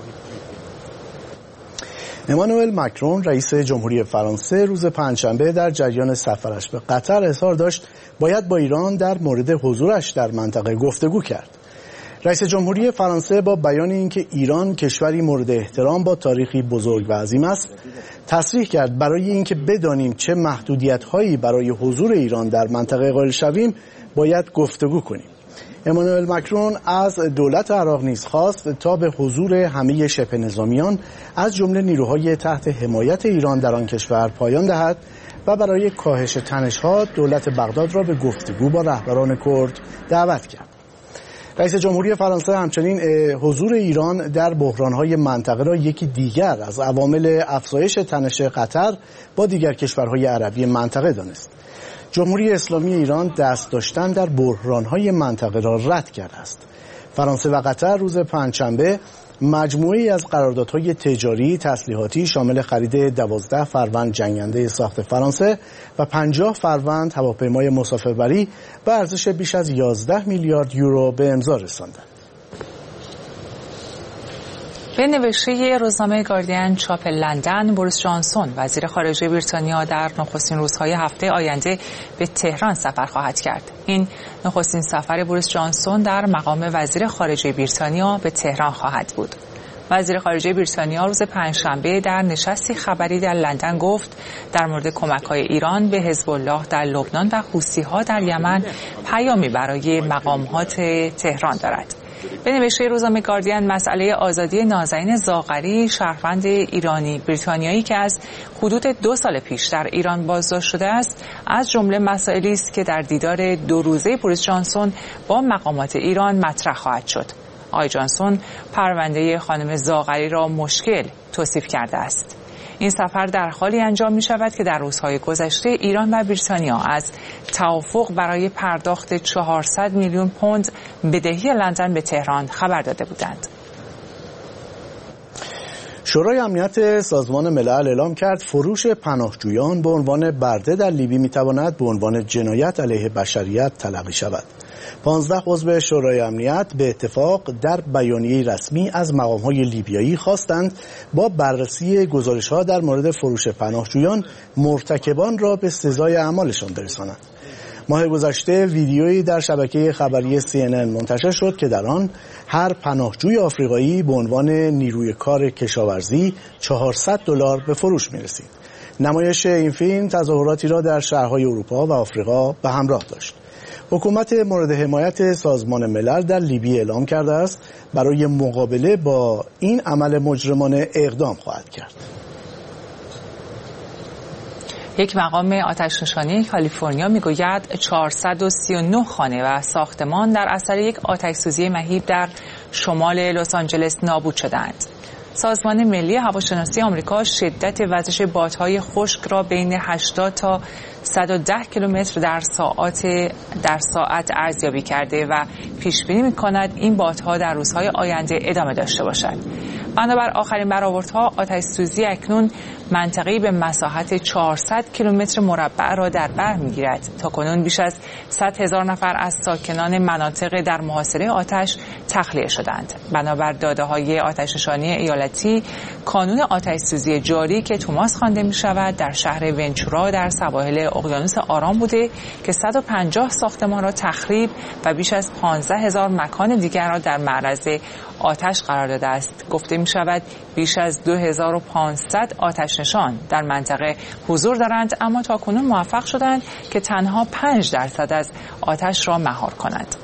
امانوئل ماکرون رئیس جمهوری فرانسه روز پنجشنبه در جریان سفرش به قطر اظهار داشت باید با ایران در مورد حضورش در منطقه گفتگو کرد. رئیس جمهوری فرانسه با بیان اینکه ایران کشوری مورد احترام با تاریخی بزرگ و عظیم است، تصریح کرد برای اینکه بدانیم چه محدودیت‌هایی برای حضور ایران در منطقه قائل شویم، باید گفتگو کنیم. امانوئل ماکرون از دولت عراق نیز خواست تا به حضور همه شبه نظامیان از جمله نیروهای تحت حمایت ایران در آن کشور پایان دهد و برای کاهش تنش‌ها دولت بغداد را به گفتگو با رهبران کرد دعوت کرد. رئیس جمهوری فرانسه همچنین حضور ایران در بحران‌های منطقه را یکی دیگر از عوامل افزایش تنش قطر با دیگر کشورهای عربی منطقه دانست. جمهوری اسلامی ایران دست داشتن در بحران‌های منطقه را رد کرده است. فرانسه و قطر روز پنجشنبه مجموعه‌ای از قراردادهای تجاری تسلیحاتی شامل خرید دوازده فروند جنگنده ساخت فرانسه و پنجاه فروند هواپیمای مسافربری به ارزش بیش از یازده میلیارد یورو به امضا رساندند. به نوشته روزنامه گاردین چاپ لندن، بوریس جانسون وزیر خارجه بریتانیا در نخستین روزهای هفته آینده به تهران سفر خواهد کرد. این نخستین سفر بوریس جانسون در مقام وزیر خارجه بریتانیا به تهران خواهد بود. وزیر خارجه بریتانیا روز پنجشنبه در نشستی خبری در لندن گفت در مورد کمک‌های ایران به حزب الله در لبنان و حوثی‌ها در یمن پیامی برای مقامات تهران دارد. به نوشته روزنامه گاردین، مسئله آزادی نازنین زاغری، شهروند ایرانی بریتانیایی که از حدود دو سال پیش در ایران بازداشت شده است، از جمله مسائلی است که در دیدار دو روزه بوریس جانسون با مقامات ایران مطرح خواهد شد. آقای جانسون پرونده خانم زاغری را مشکل توصیف کرده است. این سفر در حالی انجام می شود که در روزهای گذشته ایران و بریتانیا از توافق برای پرداخت چهارصد میلیون پوند بدهی لندن به تهران خبر داده بودند. شورای امنیت سازمان ملل اعلام کرد فروش پناهجویان به عنوان برده در لیبی میتواند به عنوان جنایت علیه بشریت تلقی شود. پانزده عضو شورای امنیت به اتفاق در بیانیه رسمی از مقام‌های لیبیایی خواستند با بررسی گزارش‌ها در مورد فروش پناهجویان مرتکبان را به سزای اعمالشان برسانند. ماه گذشته ویدیویی در شبکه خبری سی ان ان منتشر شد که در آن هر پناهجوی آفریقایی به عنوان نیروی کار کشاورزی چهارصد دلار به فروش می‌رسید. نمایش این فیلم تظاهراتی را در شهرهای اروپا و آفریقا به همراه داشت. حکومت مورد حمایت سازمان ملل در لیبی اعلام کرده است برای مقابله با این عمل مجرمانه اقدام خواهد کرد. یک مقام آتش‌نشانی کالیفرنیا میگوید چهارصد و سی و نه خانه و ساختمان در اثر یک آتش‌سوزی مهیب در شمال لس آنجلس نابود شدند. سازمان ملی هواشناسی آمریکا شدت وزش بادهای خشک را بین هشتاد تا صد و ده کیلومتر در ساعت در ساعت ارزیابی کرده و پیش بینی می‌کند این بادها در روزهای آینده ادامه داشته باشد. بنابر آخرین برآوردها آتش‌سوزی اکنون منطقه‌ای به مساحت چهارصد کیلومتر مربع را در بر می‌گیرد. تاکنون بیش از صد هزار نفر از ساکنان مناطق در محاصره آتش تخلیه شدند. بنابر داده‌های آتش‌نشانی ایالتی، کانون آتش‌سوزی جاری که توماس خوانده می‌شود در شهر ونچورا در سواحل اقیانوس آرام بوده که صد و پنجاه ساختمان را تخریب و بیش از پانزده هزار مکان دیگر را در معرض آتش قرار داده است. گفته می شود بیش از دو هزار و پانصد آتش نشان در منطقه حضور دارند، اما تاکنون موفق شدند که تنها پنج درصد از آتش را مهار کنند.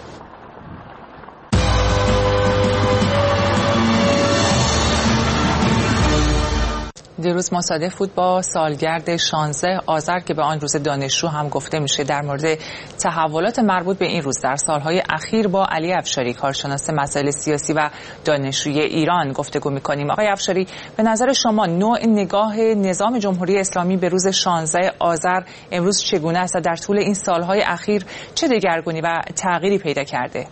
دیروز مصادف بود با سالگرد شانزده آذر که به آن روز دانشجو هم گفته میشه. در مورد تحولات مربوط به این روز در سالهای اخیر با علی افشاری، کارشناس مسائل سیاسی و دانشجوی ایران گفتگو میکنیم. آقای افشاری، به نظر شما نوع نگاه نظام جمهوری اسلامی به روز شانزده آذر امروز چگونه است و در طول این سالهای اخیر چه دگرگونی و تغییری پیدا کرده؟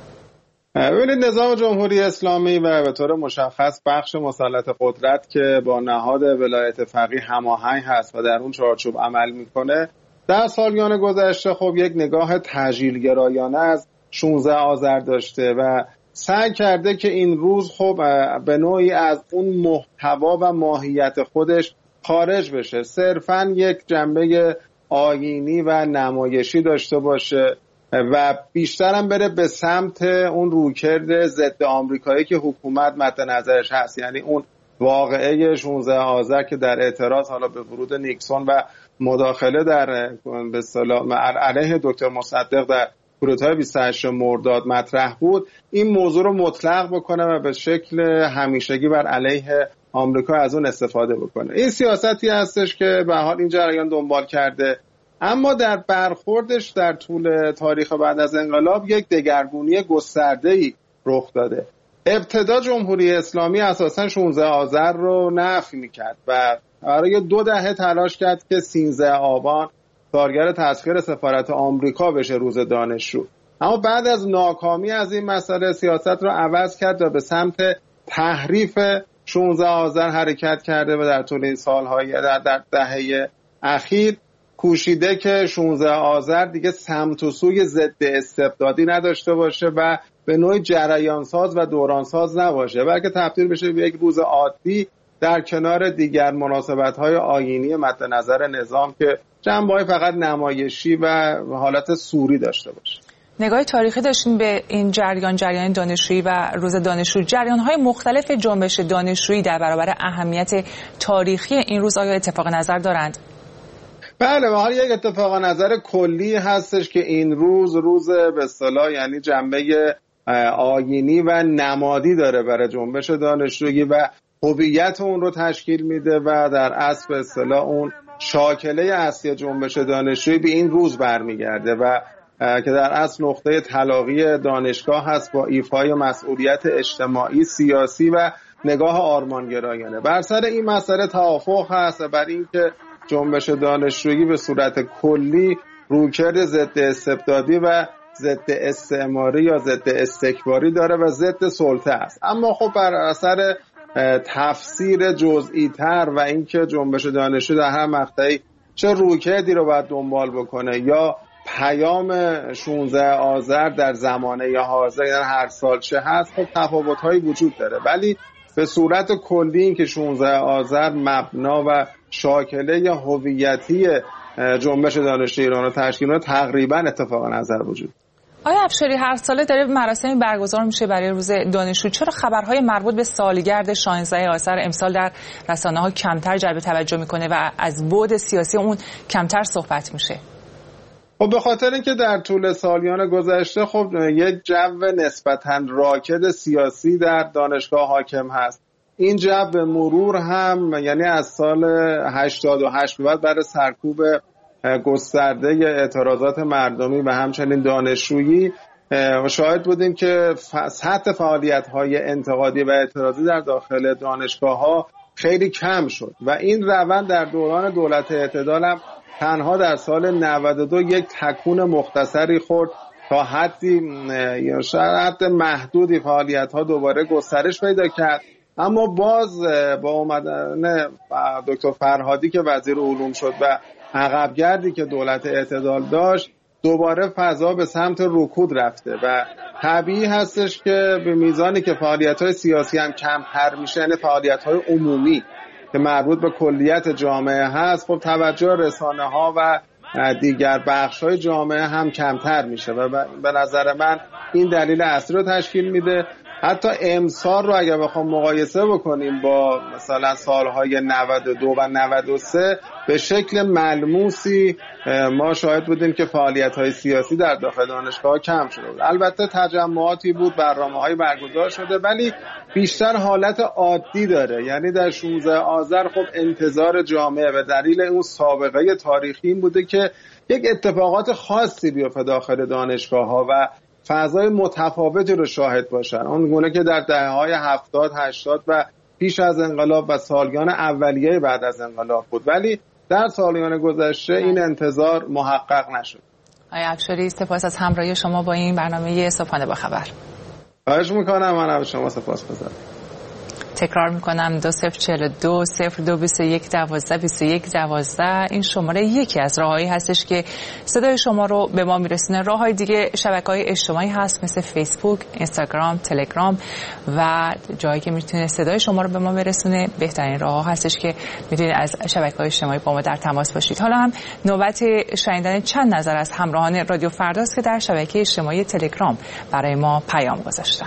ببینید، نظام جمهوری اسلامی و به طور مشخص بخش مسلط قدرت که با نهاد ولایت فقیه هماهنگ هست و در اون چارچوب عمل میکنه، در سالیان گذشته خب یک نگاه تجلیل‌گرایانه از شانزده آذر داشته و سعی کرده که این روز خب به نوعی از اون محتوا و ماهیت خودش خارج بشه، صرفاً یک جنبه آیینی و نمایشی داشته باشه و بیشتر هم بره به سمت اون رویکرد ضد آمریکایی که حکومت مد نظرش هست، یعنی اون واقعه شانزده آذر که در اعتراض حالا به ورود نیکسون و مداخله در به اصطلاح علیه دکتر مصدق در کودتای بیست و هشت مرداد مطرح بود، این موضوع رو مطلق بکنه و به شکل همیشگی بر علیه آمریکا از اون استفاده بکنه. این سیاستی هستش که به حال این جریان دنبال کرده، اما در برخوردش در طول تاریخ بعد از انقلاب یک دگرگونی گسترده‌ای رخ داده. ابتدا جمهوری اسلامی اساساً شانزده آذر رو نفی می‌کرد و برای دو دهه تلاش کرد که سیزده آبان سالگرد تسخیر سفارت آمریکا بشه روز دانشجو. اما بعد از ناکامی از این مسئله سیاست رو عوض کرد و به سمت تحریف شانزده آذر حرکت کرده و در طول این سال‌های در, در دهه اخیر کوشیده که شانزده آذر دیگه سمت و سوی ضد استبدادی نداشته باشه و به نوعی جریانساز و دورانساز نباشه، بلکه تبدیل بشه به یک روز عادی در کنار دیگر مناسبت‌های آیینی مد نظر نظام که جنبه‌های فقط نمایشی و حالت سوری داشته باشه. نگاه تاریخی داشتیم به این جریان جریان دانشجویی و روز دانشجو، جریان‌های مختلف جنبش دانشجویی در برابر اهمیت تاریخی این روز آیا اتفاق نظر دارند؟ بله، به حال یک اتفاق نظر کلی هستش که این روز روز به اصطلاح یعنی جنبه آیینی و نمادی داره برای جنبش دانشجویی و هویت اون رو تشکیل میده و در اصل به اصطلاح اون شاکله اصلی جنبش دانشجویی به این روز برمیگرده و که در اصل نقطه تلاقی دانشگاه هست با ایفای مسئولیت اجتماعی، سیاسی و نگاه آرمانگرایانه. بر سر این مسئله توافق هست و بر اینکه جنبش دانشجویی به صورت کلی رویکرد ضد استبدادی و ضد استعماری یا ضد استکباری داره و ضد سلطه است. اما خب بر اثر تفسیر جزئی تر و اینکه جنبش دانشجو در هر مقطعی چه رویکردی رو باید دنبال بکنه یا پیام شانزده آذر در زمانه یا حاضر یعنی هر سال چه هست، خب تفاوت‌هایی وجود داره، ولی به صورت کلی این که شانزده آذر مبنا و شاکله یا هویتی جنبش دانشجوی ایران رو تشکیل میده تقریبا اتفاق نظر وجود. آیا افشاری هر ساله داره مراسمی برگزار میشه برای روز دانشجو، چرا خبرهای مربوط به سالگرد شانزده آذر امسال در رسانه‌ها کمتر جلب توجه میکنه و از بعد سیاسی اون کمتر صحبت میشه؟ خب به خاطر اینکه در طول سالیان گذشته خب یک جو نسبتاً راکد سیاسی در دانشگاه حاکم هست. این جو به مرور هم یعنی از سال هشتاد و هشت بعد برای سرکوب گسترده اعتراضات مردمی و همچنین دانشجویی شاهد بودیم که سطح فعالیت‌های انتقادی و اعتراضی در داخل دانشگاه‌ها خیلی کم شد و این روند در دوران دولت اعتدال هم تنها در سال نود و دو یک تکون مختصری خورد تا حدی یا شاید محدودی فعالیت‌ها دوباره گسترش پیدا کرد. اما باز با اومدن دکتر فرهادی که وزیر علوم شد و عقبگردی که دولت اعتدال داشت دوباره فضا به سمت رکود رفته و طبیعی هستش که به میزانی که فعالیت‌های سیاسی هم کمتر میشه، یعنی فعالیت‌های عمومی که مربوط به کلیت جامعه هست، خب توجه رسانه‌ها و دیگر بخش‌های جامعه هم کمتر میشه و به نظر من این دلیل اصلی رو تشکیل میده. حتی امسال رو اگر بخوام مقایسه بکنیم با مثلا سالهای نود و دو و نود و سه به شکل ملموسی ما شاهد بودیم که فعالیت‌های سیاسی در داخل دانشگاه کم شده بود. البته تجمعاتی بود، برنامه‌های برگزار شده، ولی بیشتر حالت عادی داره. یعنی در شانزده آذر خب انتظار جامعه به دلیل اون سابقه تاریخی این بوده که یک اتفاقات خاصی بیفته داخل دانشگاه‌ها و فضای متفاوتی رو شاهد باشن، اون گونه که در دهه‌های هفتاد هشتاد و پیش از انقلاب و سالیان اولیه بعد از انقلاب بود، ولی در سالیان گذشته این انتظار محقق نشد. آقای افشاری سپاس از همراهی شما با این برنامه صبحانه با خبر. خواهش میکنم، من از شما سپاسگزارم. تکرار میکنم دو صفر چهل و دو صفر دو بیست و یک دوازده بیست و یک دوازده این شماره یکی از راههایی هستش که صدای شما رو به ما میرسونه. راههای دیگه شبکه‌های اجتماعی هست مثل فیسبوک، اینستاگرام، تلگرام و جایی که میتونه صدای شما رو به ما برسونه. بهترین راه هستش که میتونید از شبکه‌های اجتماعی با ما در تماس باشید. حالا هم نوبت شنیدن چند نظر از همراهان رادیو فرداست که در شبکه اجتماعی تلگرام برای ما پیام گذاشتن.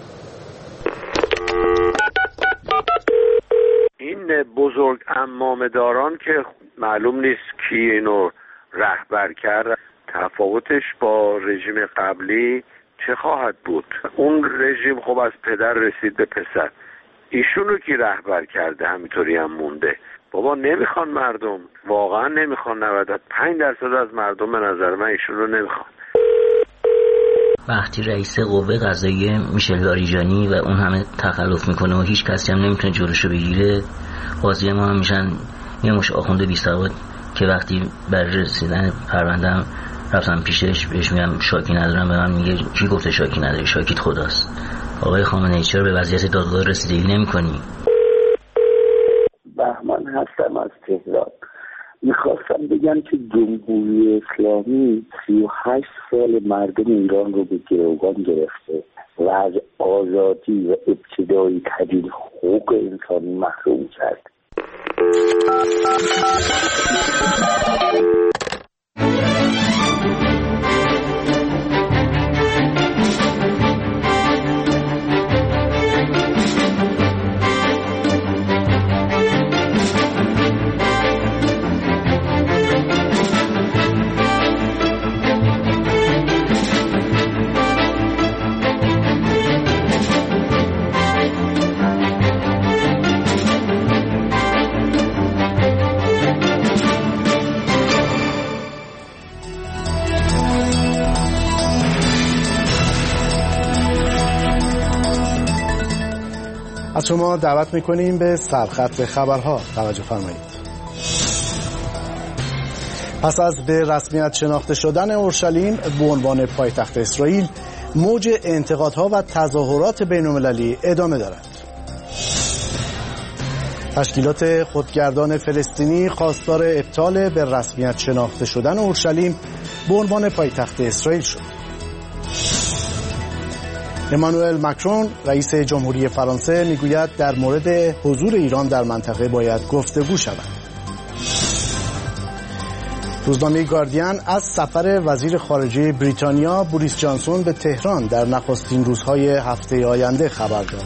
این بزرگ عمامه‌داران که معلوم نیست کی اینو رهبر کرد، تفاوتش با رژیم قبلی چه خواهد بود؟ اون رژیم خب از پدر رسید به پسر، ایشونو کی رهبر کرده همینطوری هم مونده. بابا نمیخوان مردم، واقعا نمیخوان. نود و پنج درصد از مردم به نظر من ایشونو نمیخوان. وقتی رئیس قوه قضاییه میشل لاریجانی و اون همه تخلف میکنه و هیچ کسی هم نمیتونه جلوشو بگیره، قاضی ما هم میشن یه مش آخونده بی سواد که وقتی بر رسیدن پروندهم رفتم پیشش بهش میگم شاکی ندارم، به من میگه چی گفته شاکی نداری؟ شاکیت خداست. آقای خامنه‌ای چرا به وضعیت دادگاه رسیدگی نمی‌کنی؟ بهمن هستم از تهران. میخواستم بگم که جمهوری اسلامی سی و هشت سال مردم ایران رو به گروگان گرفته و از آزادی و ابتدایی ترین حقوق انسانی محروم کرد. از شما دعوت میکنیم به سرخط خبرها توجه فرمایید. پس از به رسمیت شناخته شدن اورشلیم به عنوان پایتخت اسرائیل، موج انتقادها و تظاهرات بین‌المللی ادامه دارد. تشکیلات خودگردان فلسطینی خواستار ابطال به رسمیت شناخته شدن اورشلیم به عنوان پایتخت اسرائیل شد. امانوئل ماکرون رئیس جمهوری فرانسه میگوید در مورد حضور ایران در منطقه باید گفتگو شود. روزنامه گاردین از سفر وزیر خارجه بریتانیا بوریس جانسون به تهران در نخستین روزهای هفته آینده خبر داد.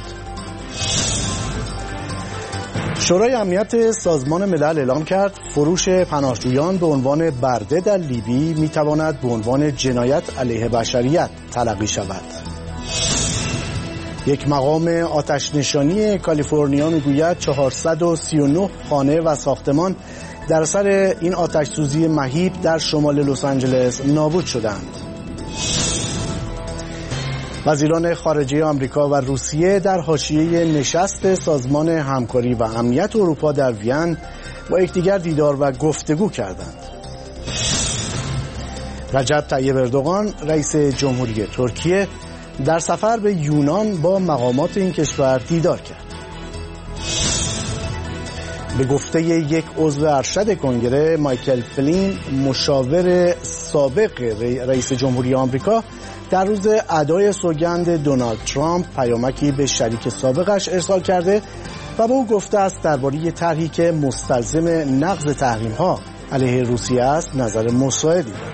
شورای امنیت سازمان ملل اعلام کرد فروش پناهجویان به عنوان برده در لیبی میتواند به عنوان جنایت علیه بشریت تلقی شود. یک مقام آتش نشانی کالیفرنیا میگوید چهارصد و سی و نه خانه و ساختمان در اثر این آتش سوزی مهیب در شمال لس آنجلس نابود شدند. وزیران خارجه آمریکا و روسیه در حاشیه نشست سازمان همکاری و امنیت اروپا در وین با یکدیگر دیدار و گفتگو کردند. رجب طیب اردوغان رئیس جمهوری ترکیه در سفر به یونان با مقامات این کشور دیدار کرد. به گفته یک عضو ارشد کنگره مایکل فلین، مشاور سابق رئیس جمهوری آمریکا، در روز ادای سوگند دونالد ترامپ پیامکی به شریک سابقش ارسال کرده و به او گفته است درباره طرحی که مستلزم نقض تحریم‌ها علیه روسیه است نظر مساعدی دارد.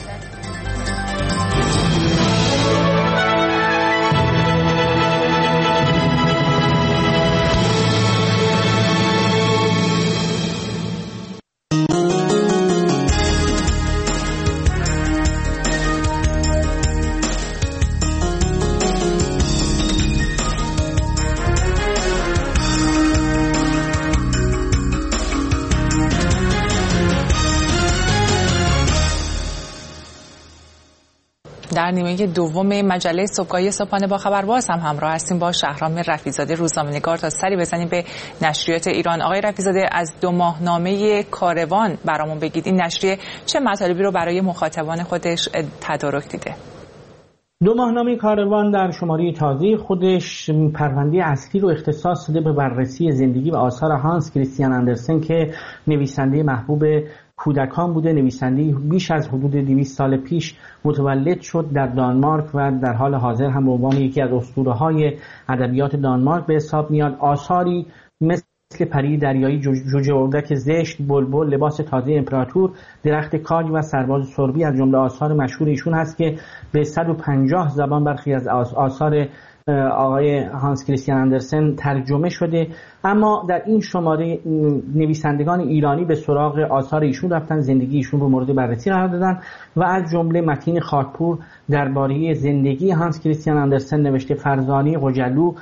در نیمه دوم مجله صبحگاهی صبحانه با خبر باز هم همراه هستیم با شهرام رفیع‌زاده روزنامه‌نگار تا سری بزنیم به نشریات ایران. آقای رفیع‌زاده، از دو ماهنامه کاروان برامون بگید این نشریه چه مطالبی رو برای مخاطبان خودش تدارک دیده؟ دو ماهنامه کاروان در شماره تازه خودش پرونده اصلی رو اختصاص داده به بررسی زندگی و آثار هانس کریستیان اندرسن که نویسنده محبوب کودکان بوده. نویسنده بیش از حدود دویست سال پیش متولد شد در دانمارک و در حال حاضر هم به عنوان یکی از اسطوره‌های ادبیات دانمارک به حساب میاد. آثاری مثل پری دریایی، جوجه اردک زشت، بلبل، لباس تازه امپراتور، درخت کاج و سرباز سربی از جمله آثار مشهور ایشون هست که به صد و پنجاه زبان برخی از آثار آقای هانس کریستیان اندرسن ترجمه شده. اما در این شماره نویسندگان ایرانی به سراغ آثار ایشون رفتن، زندگی ایشون رو مورد بررسی قرار دادن و از جمله متین خاکپور درباره زندگی هانس کریستیان اندرسن نوشته، فرزانه قجلو،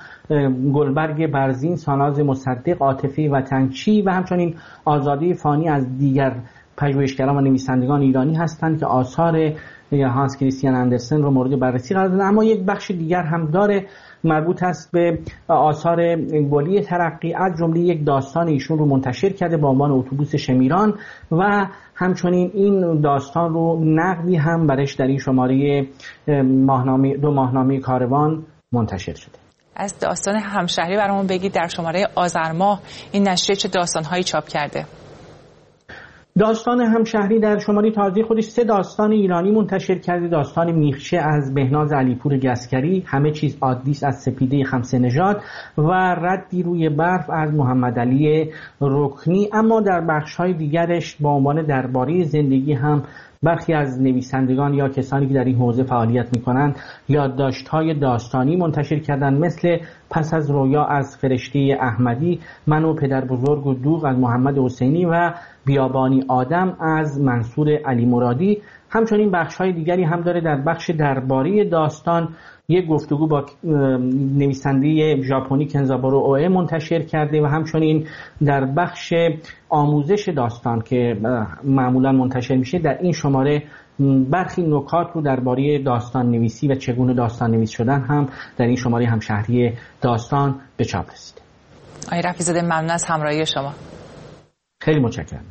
گلبرگ برزین، ساناز مصدق، عاطفه وطنچی و همچنین آزادی فانی از دیگر پژوهشگران و نویسندگان ایرانی هستند که آثار هانس کریستیان اندرسن رو مورد بررسی قرار دادن. اما یک بخش دیگر هم داره، مربوط است به آثار گلی ترقی، از جمله یک داستان ایشون رو منتشر کرده با عنوان اتوبوس شمیران و همچنین این داستان رو نقدی هم برش در این شماره ماهنامه دو ماهنامه کاروان منتشر شده. از داستان همشهری برامون بگید، در شماره آذر ماه این نشریه چه داستان‌هایی چاپ کرده؟ داستان همشهری در شماره تازه خودش سه داستان ایرانی منتشر کرده. داستان میخچه از بهناز علیپور گسکری، همه چیز عادیست از سپیده خمسه نژاد و ردی روی برف از محمد علی رکنی. اما در بخش‌های دیگرش با عنوان درباره زندگی هم برخی از نویسندگان یا کسانی که در این حوزه فعالیت می‌کنند یادداشت‌های داستانی منتشر کردند، مثل پس از رویا از فرشته احمدی، من و پدر بزرگ و دوغ از محمد حسینی و بیابانی آدم از منصور علی مرادی. همچنین بخش‌های دیگری هم داره. در بخش درباره داستان یک گفتگو با نویسنده ژاپنی کنزابارو اوه منتشر کرده و همچنین در بخش آموزش داستان که معمولا منتشر میشه در این شماره برخی نکات رو درباره داستان نویسی و چگونه داستان نویس شدن هم در این شماره همشهری داستان به چاپ رسیده. آقای رفیع‌زاده ممنون از همراهی شما. خیلی متشکرم.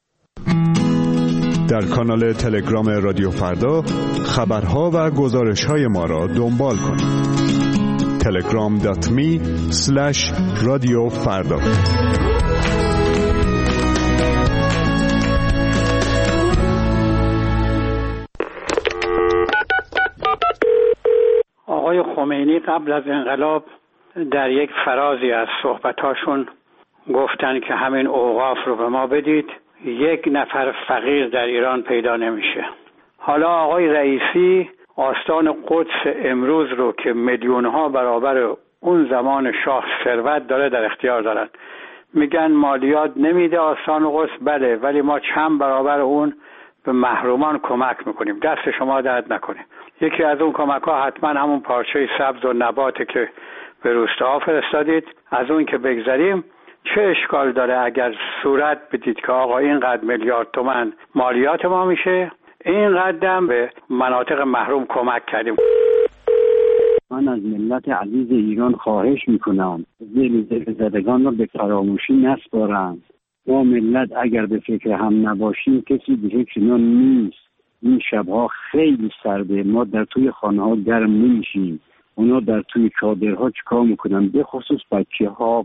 در کانال تلگرام رادیو فردا خبرها و گزارش‌های ما را دنبال کنید. تلگرام دات می اسلش رادیو فردا. آقای خمینی قبل از انقلاب در یک فرازی از صحبتاشون گفتن که همین اوقاف رو به ما بدید، یک نفر فقیر در ایران پیدا نمیشه. حالا آقای رئیسی آستان قدس امروز رو که میلیون‌ها برابر اون زمان شاه ثروت داره در اختیار دارن، میگن مالیات نمیده آستان قدس، بله، ولی ما چند برابر اون به محرومان کمک میکنیم. دست شما درد نکنه. یکی از اون کمک ها حتما همون پارچه سبز و نباته که به روستاها فرستادید. از اون که بگذاریم، چه اشکال داره اگر صورت بدید که آقا اینقدر میلیارد تومان مالیات ما میشه، اینقدر به مناطق محروم کمک کردیم. من از ملت عزیز ایران خواهش میکنم ذل زدگان را به فراموشی نسپارند. ما ملت اگر به فکر هم نباشیم کسی به فکر ما نیست. این شبها خیلی سرده، ما در توی خانه ها گرم نمیشیم، اونا در توی چادرها چیکار میکنن، به خصوص بچه ها.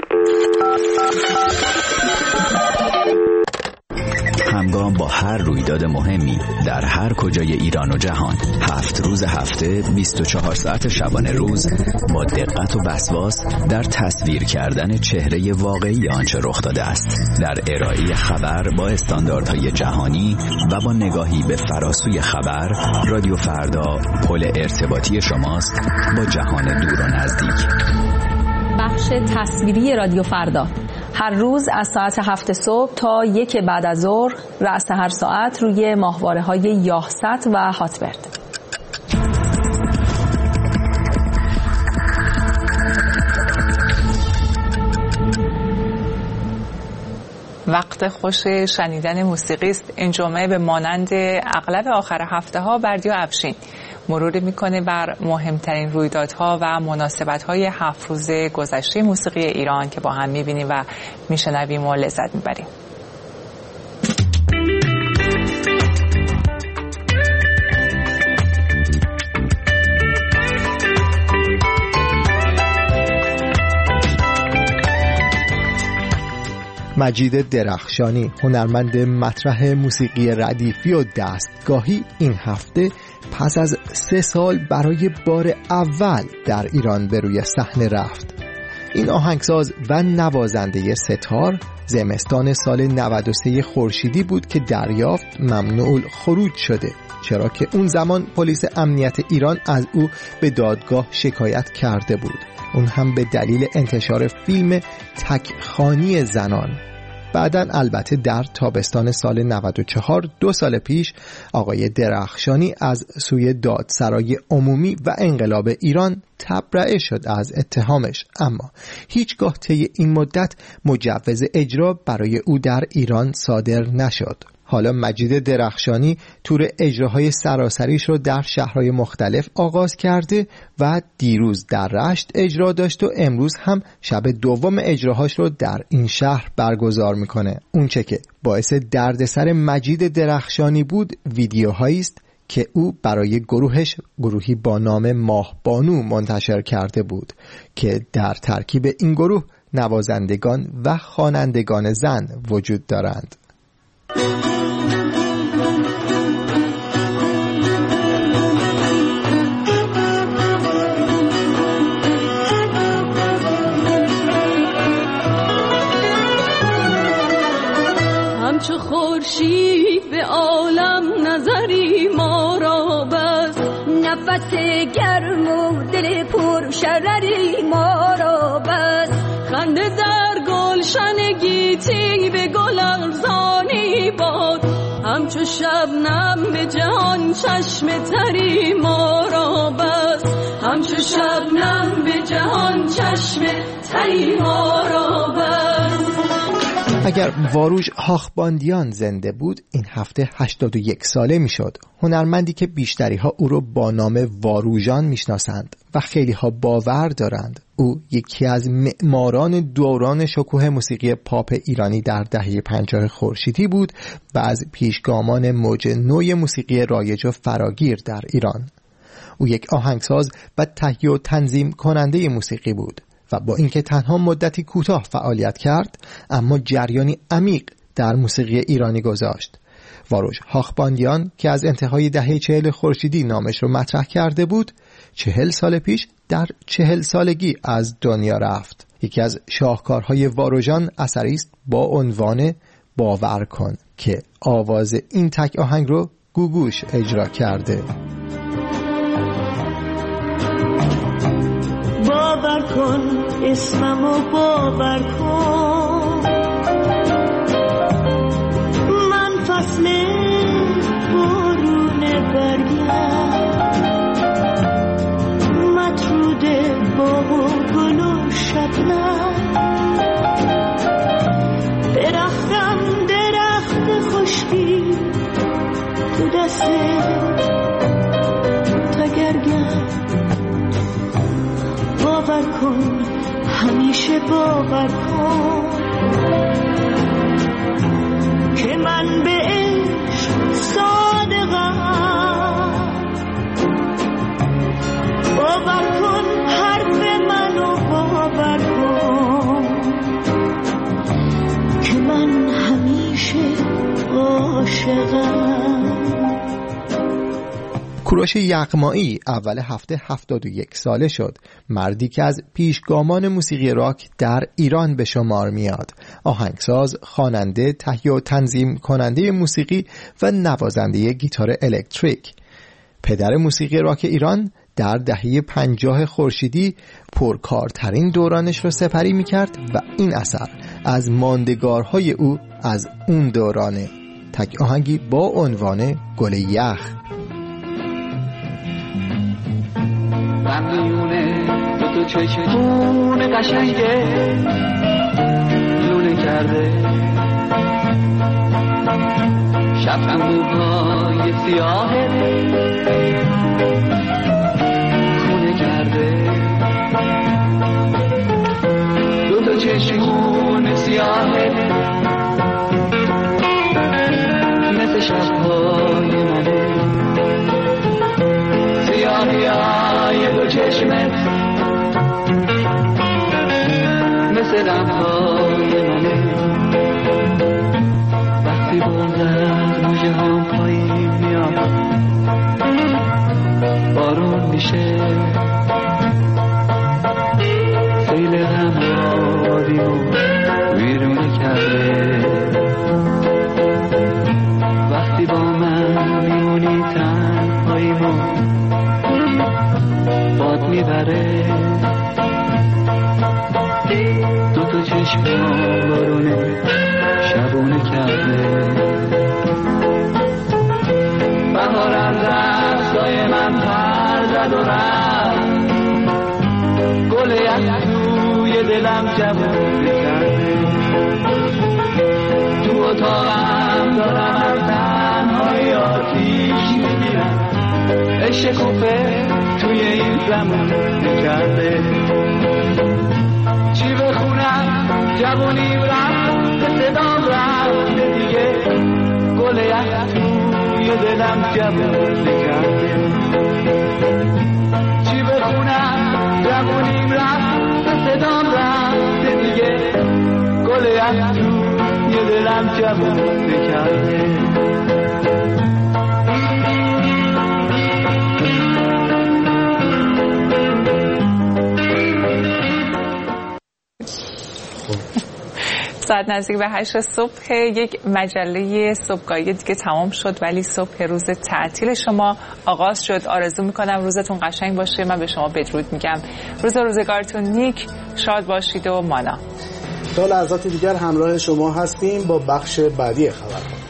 همگام با هر رویداد مهمی در هر کجای ایران و جهان، هفت روز هفته، بیست و چهار ساعت شبانه روز، با دقت و وسواس در تصویر کردن چهره واقعی آنچه رخ داده است، در ارائه خبر با استانداردهای جهانی و با نگاهی به فراسوی خبر. رادیو فردا پل ارتباطی شماست با جهان دور و نزدیک. بخش تصویری رادیو فردا هر روز از ساعت هفت صبح تا یک بعد از ظهر، رأس هر ساعت روی ماهواره‌های یاهصد و هاتبرد. وقت خوش شنیدن موسیقی است این جمعه. به مانند اغلب آخر هفته ها بردیا افشین مرور میکنه بر مهمترین رویدادها و مناسبت‌های هفت روز گذشته موسیقی ایران که با هم میبینیم و میشنویم و لذت میبریم. مجید درخشانی، هنرمند مطرح موسیقی ردیفی و دستگاهی، این هفته پس از سه سال برای بار اول در ایران به روی صحنه رفت. این آهنگساز و نوازنده ستار زمستان سال نود و سه خورشیدی بود که دریافت ممنوع الخروج شده، چرا که اون زمان پلیس امنیت ایران از او به دادگاه شکایت کرده بود، اون هم به دلیل انتشار فیلم تکخانی زنان. بعدن البته در تابستان سال نود و چهار، دو سال پیش، آقای درخشانی از سوی دادسرای عمومی و انقلاب ایران تبرئه شد از اتهامش، اما هیچگاه طی این مدت مجوز اجرا برای او در ایران صادر نشد. حالا مجید درخشانی تور اجراهای سراسریش رو در شهرهای مختلف آغاز کرده و دیروز در رشت اجرا داشت و امروز هم شب دوم اجراهاش رو در این شهر برگزار میکنه. اونچه که باعث دردسر مجید درخشانی بود ویدیوهایی است که او برای گروهش، گروهی با نام ماهبانو، منتشر کرده بود که در ترکیب این گروه نوازندگان و خوانندگان زن وجود دارند. همچو خورشید به عالم نظری ما را بس، نفس گرم و دل پر شرری ما را بس، خنده در گلشن گیتی به گل ارزانی باد، همچو شبنم به جهان چشم تری ما را بست همچو شبنم به جهان چشم تری ما را بست. اگر واروژ هاخباندیان زنده بود این هفته هشتاد و یک ساله میشد. هنرمندی که بیشتری ها او را با نام واروژان میشناسند و خیلی ها باور دارند او یکی از معماران دوران شکوه موسیقی پاپ ایرانی در دهه پنجاه خورشیدی بود و از پیشگامان موج نوی موسیقی رایج و فراگیر در ایران. او یک آهنگساز و تهیه و تنظیم کننده موسیقی بود و با اینکه تنها مدتی کوتاه فعالیت کرد اما جریانی عمیق در موسیقی ایرانی گذاشت. واروژ هاخباندیان که از انتهای دهه چهل خورشیدی نامش رو مطرح کرده بود چهل سال پیش در چهل سالگی از دنیا رفت. یکی از شاهکارهای واروژان اثری است با عنوان باور کن که آواز این تک آهنگ رو گوگوش اجرا کرده. باور کن اسممو باور کن من فصل بارون برگم مطرود باغ و گل و شبنم درختم درخت خشکی تو دست تگرگم باور کن همیشه باور کن که من به عشق صادقم باور کن حرف منو باور کن که من همیشه عاشقم. کوروش یغمایی اول هفته هفتاد و یک ساله شد. مردی که از پیشگامان موسیقی راک در ایران به شمار میاد. آهنگساز، خواننده، تهیه و تنظیم کننده موسیقی و نوازنده گیتار الکتریک. پدر موسیقی راک ایران در دهه پنجاه خورشیدی پرکارترین دورانش را سپری میکرد و این اثر از ماندگارهای او از اون دورانه. تک آهنگی با عنوان گل یخ. میونه دو تو چشمون قشنگه لونه کرده شب انبوهای سیاه خونه کرده دو تو چشمون سیاه مثل شبهای منه سیاهی های دو چشمت مثل دمهای منه وقتی بغزت موجه هم پایین میاد بارون میشه سیل غم آدیو ویرونه کرده وقتی با من میمونی تنهاییمو باد میبره دو تا چشم بارونه شبونه کرده بهارم دستای من پر زد و رفت گل یک توی دلم جوونه کرده تو اتاقم دارم از تنهای آتیش میگیرم عشق کوفه توی این زمان کرده چی بخونم جوونیم رفت به صدام رفت دیگه گل یک توی دلم جوون کرده چی بخونم جوونیم رفت به صدام رفت دیگه گل یک توی دلم جوون کرده. ساعت نزدیک به هشت صبح یک مجله صبحگاهی دیگه تمام شد ولی صبح روز تعطیل شما آغاز شد. آرزو میکنم روزتون قشنگ باشه. من به شما بدرود میگم. روز روزگارتون نیک، شاد باشید و مانا. تا لحظات دیگر همراه شما هستیم با بخش بعدی خبرها.